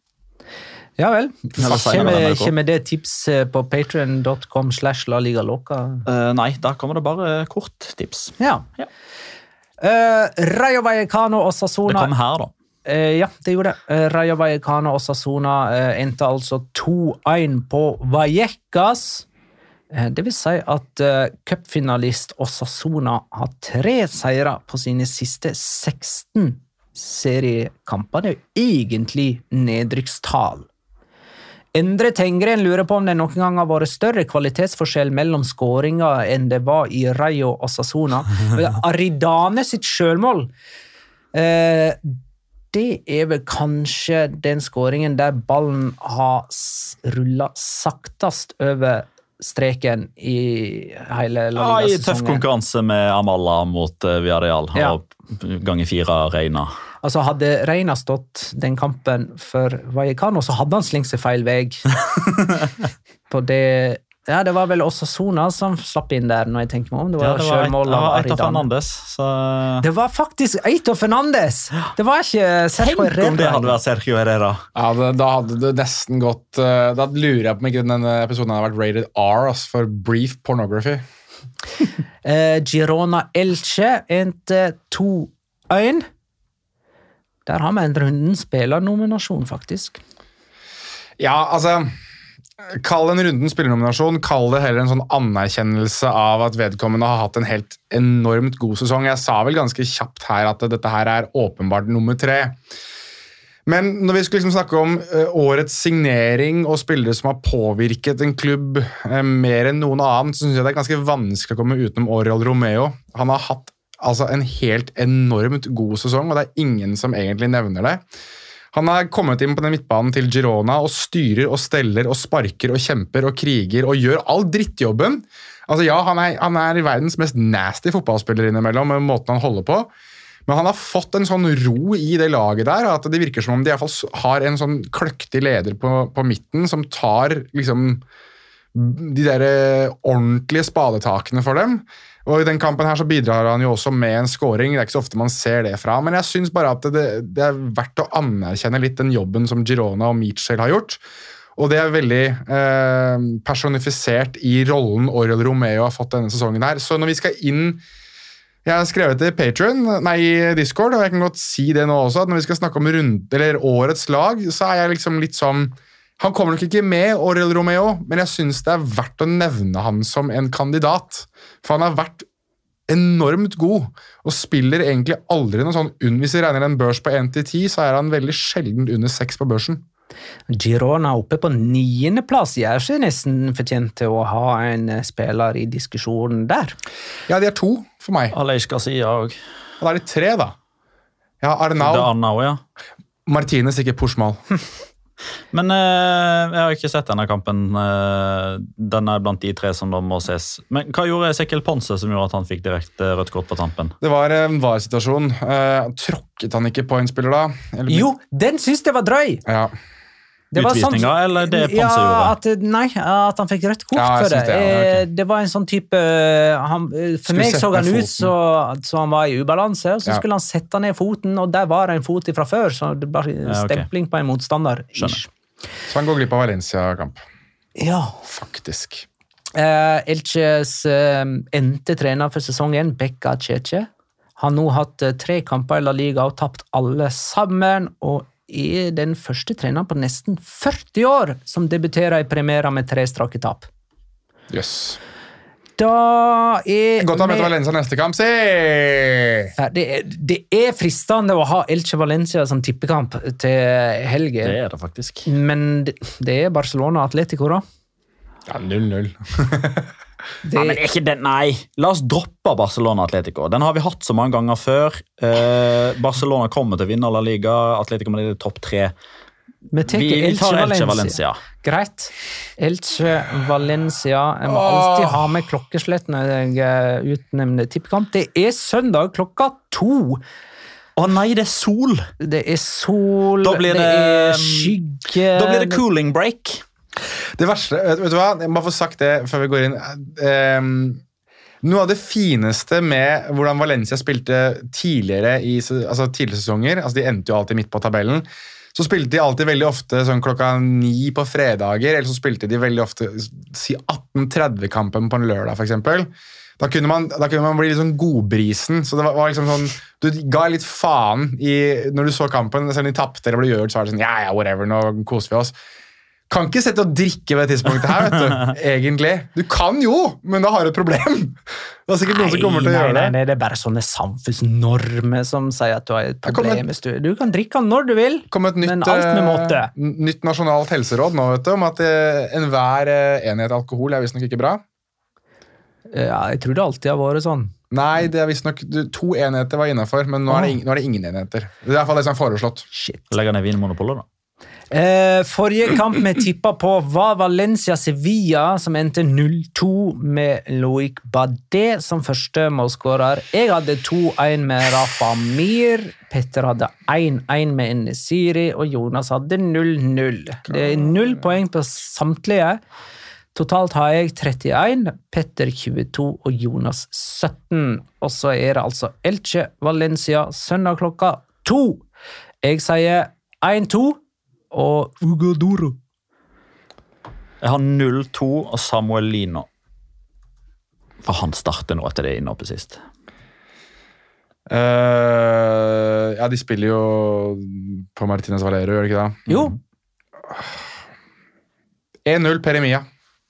Ja vel. Kommer, kommer det tips på patreon dot com slash la liga loca? Uh, nei, da kommer det bare kort tips. Ja. ja. Uh, Rayo Vallecano og Osasuna... Det kom her da. Uh, ja, det gjorde det. Uh, Rayo Vallecano og Osasuna uh, endte altså to en på Vallecas. Uh, det vil si at uh, cupfinalist Osasuna har tre seire på sine siste seksten seriekamper. Det er jo egentlig nedrykkstall. Endre Tengren lurer på om det noen gang har vært større kvalitetsforskjell mellom skåringer enn det var i Rayo og Osasuna. Aridane sitt selvmål uh, det er vel kanskje den skåringen der ballen har rullet saktest over streken i hele La Liga-sesongen. Ja, i tøff konkurranse med Amala mot uh, Villarreal, ja. Og ganger fire Reina. Altså, hadde Reina stått den kampen for Vallecano, så hadde han slengt seg feil vei. På det... Ja, det var vel Osasuna som slapp inn der, når jeg tenker meg om. Det var, ja, det var selvmål av Eito Fernandes. Så... Det var faktisk Eito Fernandes! Det var ikke Sergio Herrera. Tenk om det hadde vært Sergio Herrera. Ja, det, da hadde det nesten gått... Da lurer jeg på om ikke denne episoden hadde vært rated R, altså, for brief pornography. eh, Girona Elche endte to en. Der har vi en runden spillernominasjon, faktisk. Ja, altså... Kall en runden spillernominasjon, kall det heller en sånn anerkjennelse av at vedkommende har hatt en helt enormt god sesong. Jeg sa vel ganske kjapt her at dette her er åpenbart nummer tre. Men når vi skulle liksom snakke om uh, årets signering og spillere som har påvirket en klubb uh, mer enn noen annen, så synes jeg det er ganske vanskelig å komme utenom Oriol Romeo. Han har hatt altså, en helt enormt god sesong, og det er ingen som egentlig nevner det. Han har kommet inn på den midtbanen til Girona og styrer og steller og sparker og kjemper og kriger og gjør all drittjobben. Altså ja, han er, han er verdens mest nasty fotballspiller innimellom med måten han holder på. Men han har fått en sånn ro i det laget der, at det virker som om de i hvert fall har en sånn kløktig leder på, på midten som tar liksom de der ordentlige spadetakene for dem. Og i den kampen her så bidrar han jo også med en scoring. Det er ikke så ofte man ser det fra, men jeg synes bare at det, det er verdt å anerkjenne litt den jobben som Girona og Mitchell har gjort. Og det er veldig eh, personifisert i rollen Oriol Romeo har fått denne sesongen her. Så når vi skal inn, jeg har skrevet det i Patreon, nei i Discord, og jeg kan godt si det nå også, at når vi skal snakke om rund, eller årets lag, så er jeg liksom litt sånn, han kommer nok ikke med, Oriol Romeo, men jeg synes det er verdt å nevne han som en kandidat. For han har vært enormt god, og spiller egentlig aldri noe sånn, hvis vi regner en børs på en til ti, så er han veldig sjelden under seks på børsen. Girona oppe på niende plass, gjør seg nesten fortjent til å ha en spiller i diskusjonen der. Ja, de er to for meg. Aleix Garcia også. Og da er de tre da. Ja, Arnau. Det er Arnau, ja. Martinez, ikke Pushmal. Men eh, jeg har ikke sett denne kampen. Eh, den er blant de tre som da må ses. Men hva gjorde Ezekiel Ponce som gjorde at han fikk direkte rødt kort på tampen? Det var en var-situasjon. Eh, tråkket han ikke på en spiller da? Eller... Jo, den synes jeg var drøy! Ja. Det var Utvisninger, sånn, eller det Ponce ja, gjorde? At, nei, at han fikk rødt kort Ja, jeg for det. synes det, ja, Eh, ok. det var en sånn type... Han, for Skulle meg sette så han ned ut foten. så, så han var i ubalanse, og så Ja. skulle han sette ned foten, og der var det en fot ifra før, så det ble ok. stempling på en motstander. Skjønner. Så han går glipp av Valencia-kamp. Ja. Faktisk. Eh, Elches eh, endte trener for sesongen, Becca Ceche, har nå hatt eh, tre kamper i La Liga og tapt alle sammen, og er den første treneren på nesten førti år som debuterer i Primera med tre strake tap. Yes. Da er Godt å ha med til vi- Valencia neste kamp, se! Ja, det, er, det er fristende å ha Elche Valencia som tippekamp til helgen, Det er det faktisk. men det, det er Barcelona Atletico da. Ja, null null. Det, Ja, men er ikke den, nei, la oss droppe Barcelona Atletico. Den har vi hatt så mange ganger før. Eh, Barcelona kommer til å vinne La Liga. Atletico med det topp tre. vi tar Vi, vi Elche tar Elche Valencia. Valencia. Greit. Elche Valencia. Jeg må alltid ha med klokkeslett når jeg eh, utnevner tippekamp. Det er søndag klokka to. Å nei, det er sol! Det er sol, Da blir det, det- er skygge. Da blir det cooling break. Det verste, vet, vet du hva? Jeg må få sagt det før vi går inn. Um, noe av det fineste med hvordan Valencia spilte tidligere i se- altså tidligere sesonger, altså de endte jo alltid midt på tabellen, så spilte de alltid veldig ofte sånn klokka ni på fredager, eller så spilte de veldig ofte si atten tretti-kampen på en lørdag, for eksempel. Da kunne man, da kunne man bli litt sånn godbrisen, så det var, var liksom sånn, du ga litt faen i, når du så kampen, selv om de tappte eller ble gjort, så var det sånn, ja, ja, whatever, nå koser vi oss. Kan ikke sette og drikke ved det tidspunktet her, vet du, egentlig. Du kan jo, men da har du et problem. Det er sikkert noen som kommer til å nei, gjøre det. nei, nei, det er bare sånne samfunnsnormer som sier at du har et Det kommer problem. Hvis du, du kan drikke når du vil, Det kom et nytt, men alt med måte. eh, n- nytt nasjonalt helseråd nå, vet du, om at eh, enhver eh, enhet alkohol er visst nok ikke bra. Ja, jeg tror det alltid har vært sånn. Nei, det er visst nok du- to enheter var innenfor, men nå er, det, ing- nå er det ingen enheter. Det er i hvert fall det som er foreslått. Shit. Legger ned Vinmonopolet, da. Eh, forrige kamp vi tippet på var Valencia-Sevilla, som endte null to med Loic Badet som første målskårer. Jeg hadde to en med Rafa Mir, Petter hadde en en med Enesiri, og Jonas hadde null null. Det er null poeng på samtlige. Totalt har jeg trettien, Petter tjueto og Jonas sytten. Og så er det altså Elche Valencia søndag klokka to. Jeg sier en to. Og Ugo Doro. Jeg har null to og Samuel Lino. For han starter nå etter det innoppe sist. Eh, ja, de spiller jo på Martinez Valero, gjør de ikke det? Jo, en null Peremia.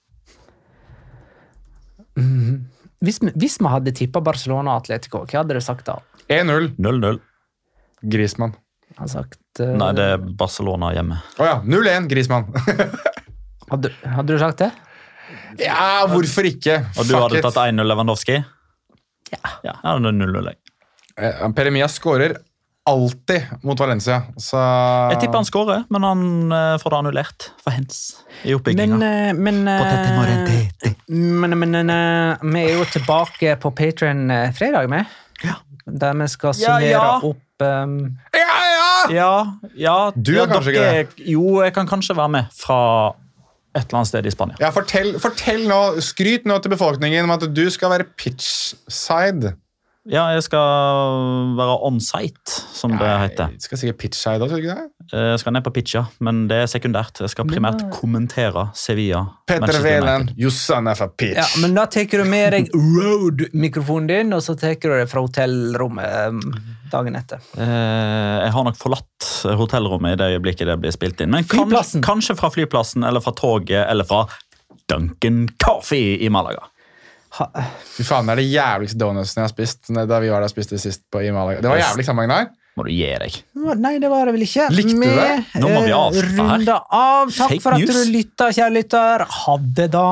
hvis vi, hvis vi hadde tippet Barcelona og Atletico, hva hadde du sagt da? en null null null. Griezmann. har sagt uh, Nei, det er Barcelona hjemme. Åja, null én, Griezmann. hadde, hadde du sagt det? Ja, hvorfor ikke? Og du Fuck hadde it. tatt en null Lewandowski? Ja. Ja, ja det er null null. Eh, Peremia skårer alltid mot Valencia. Så... Jeg tipper han skårer, men han uh, får det annullert for hens i oppbygginga. Men, uh, men, uh, men, men uh, vi er jo tilbake på Patreon uh, fredag med. Ja. Der vi skal Ja, summere ja. opp um, Ja, ja! Ja, ja. Du er ja, kanskje dere, ikke Jo, jeg kan kanskje være med fra et eller annet sted i Spania. Ja, fortell, fortell nå, skryt nå til befolkningen om at du skal være pitchside. Ja, jeg skal være on-site, som det heter. Jeg skal sikkert pitchside også, ikke det? Jeg skal ned på pitcha, men det er sekundært. Jeg skal primært kommentere Sevilla. Petter Manchester Velen, United. you son of a pitch. Ja, men da tar du med deg Rode-mikrofonen din, og så tar du det fra hotellrommet um, dagen etter. Eh, Jeg har nok forlatt hotellrommet i det øyeblikket det blir spilt inn. Men kan, Flyplassen. kanskje fra flyplassen, eller fra toget, eller fra Duncan Coffee i Malaga. Ha, Fy faen, det er det jævligste donutsen jeg har spist da vi var der og spiste sist på i Malaga. Det var jævlig sammenheng der. Må du gi deg. nei, det var det vel ikke. Likte du det? Nå må vi avslutte her. Runde av. Takk Fake for at news. du lytta, kjære lytter. Ha det da.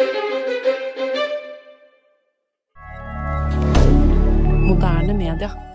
Moderne media.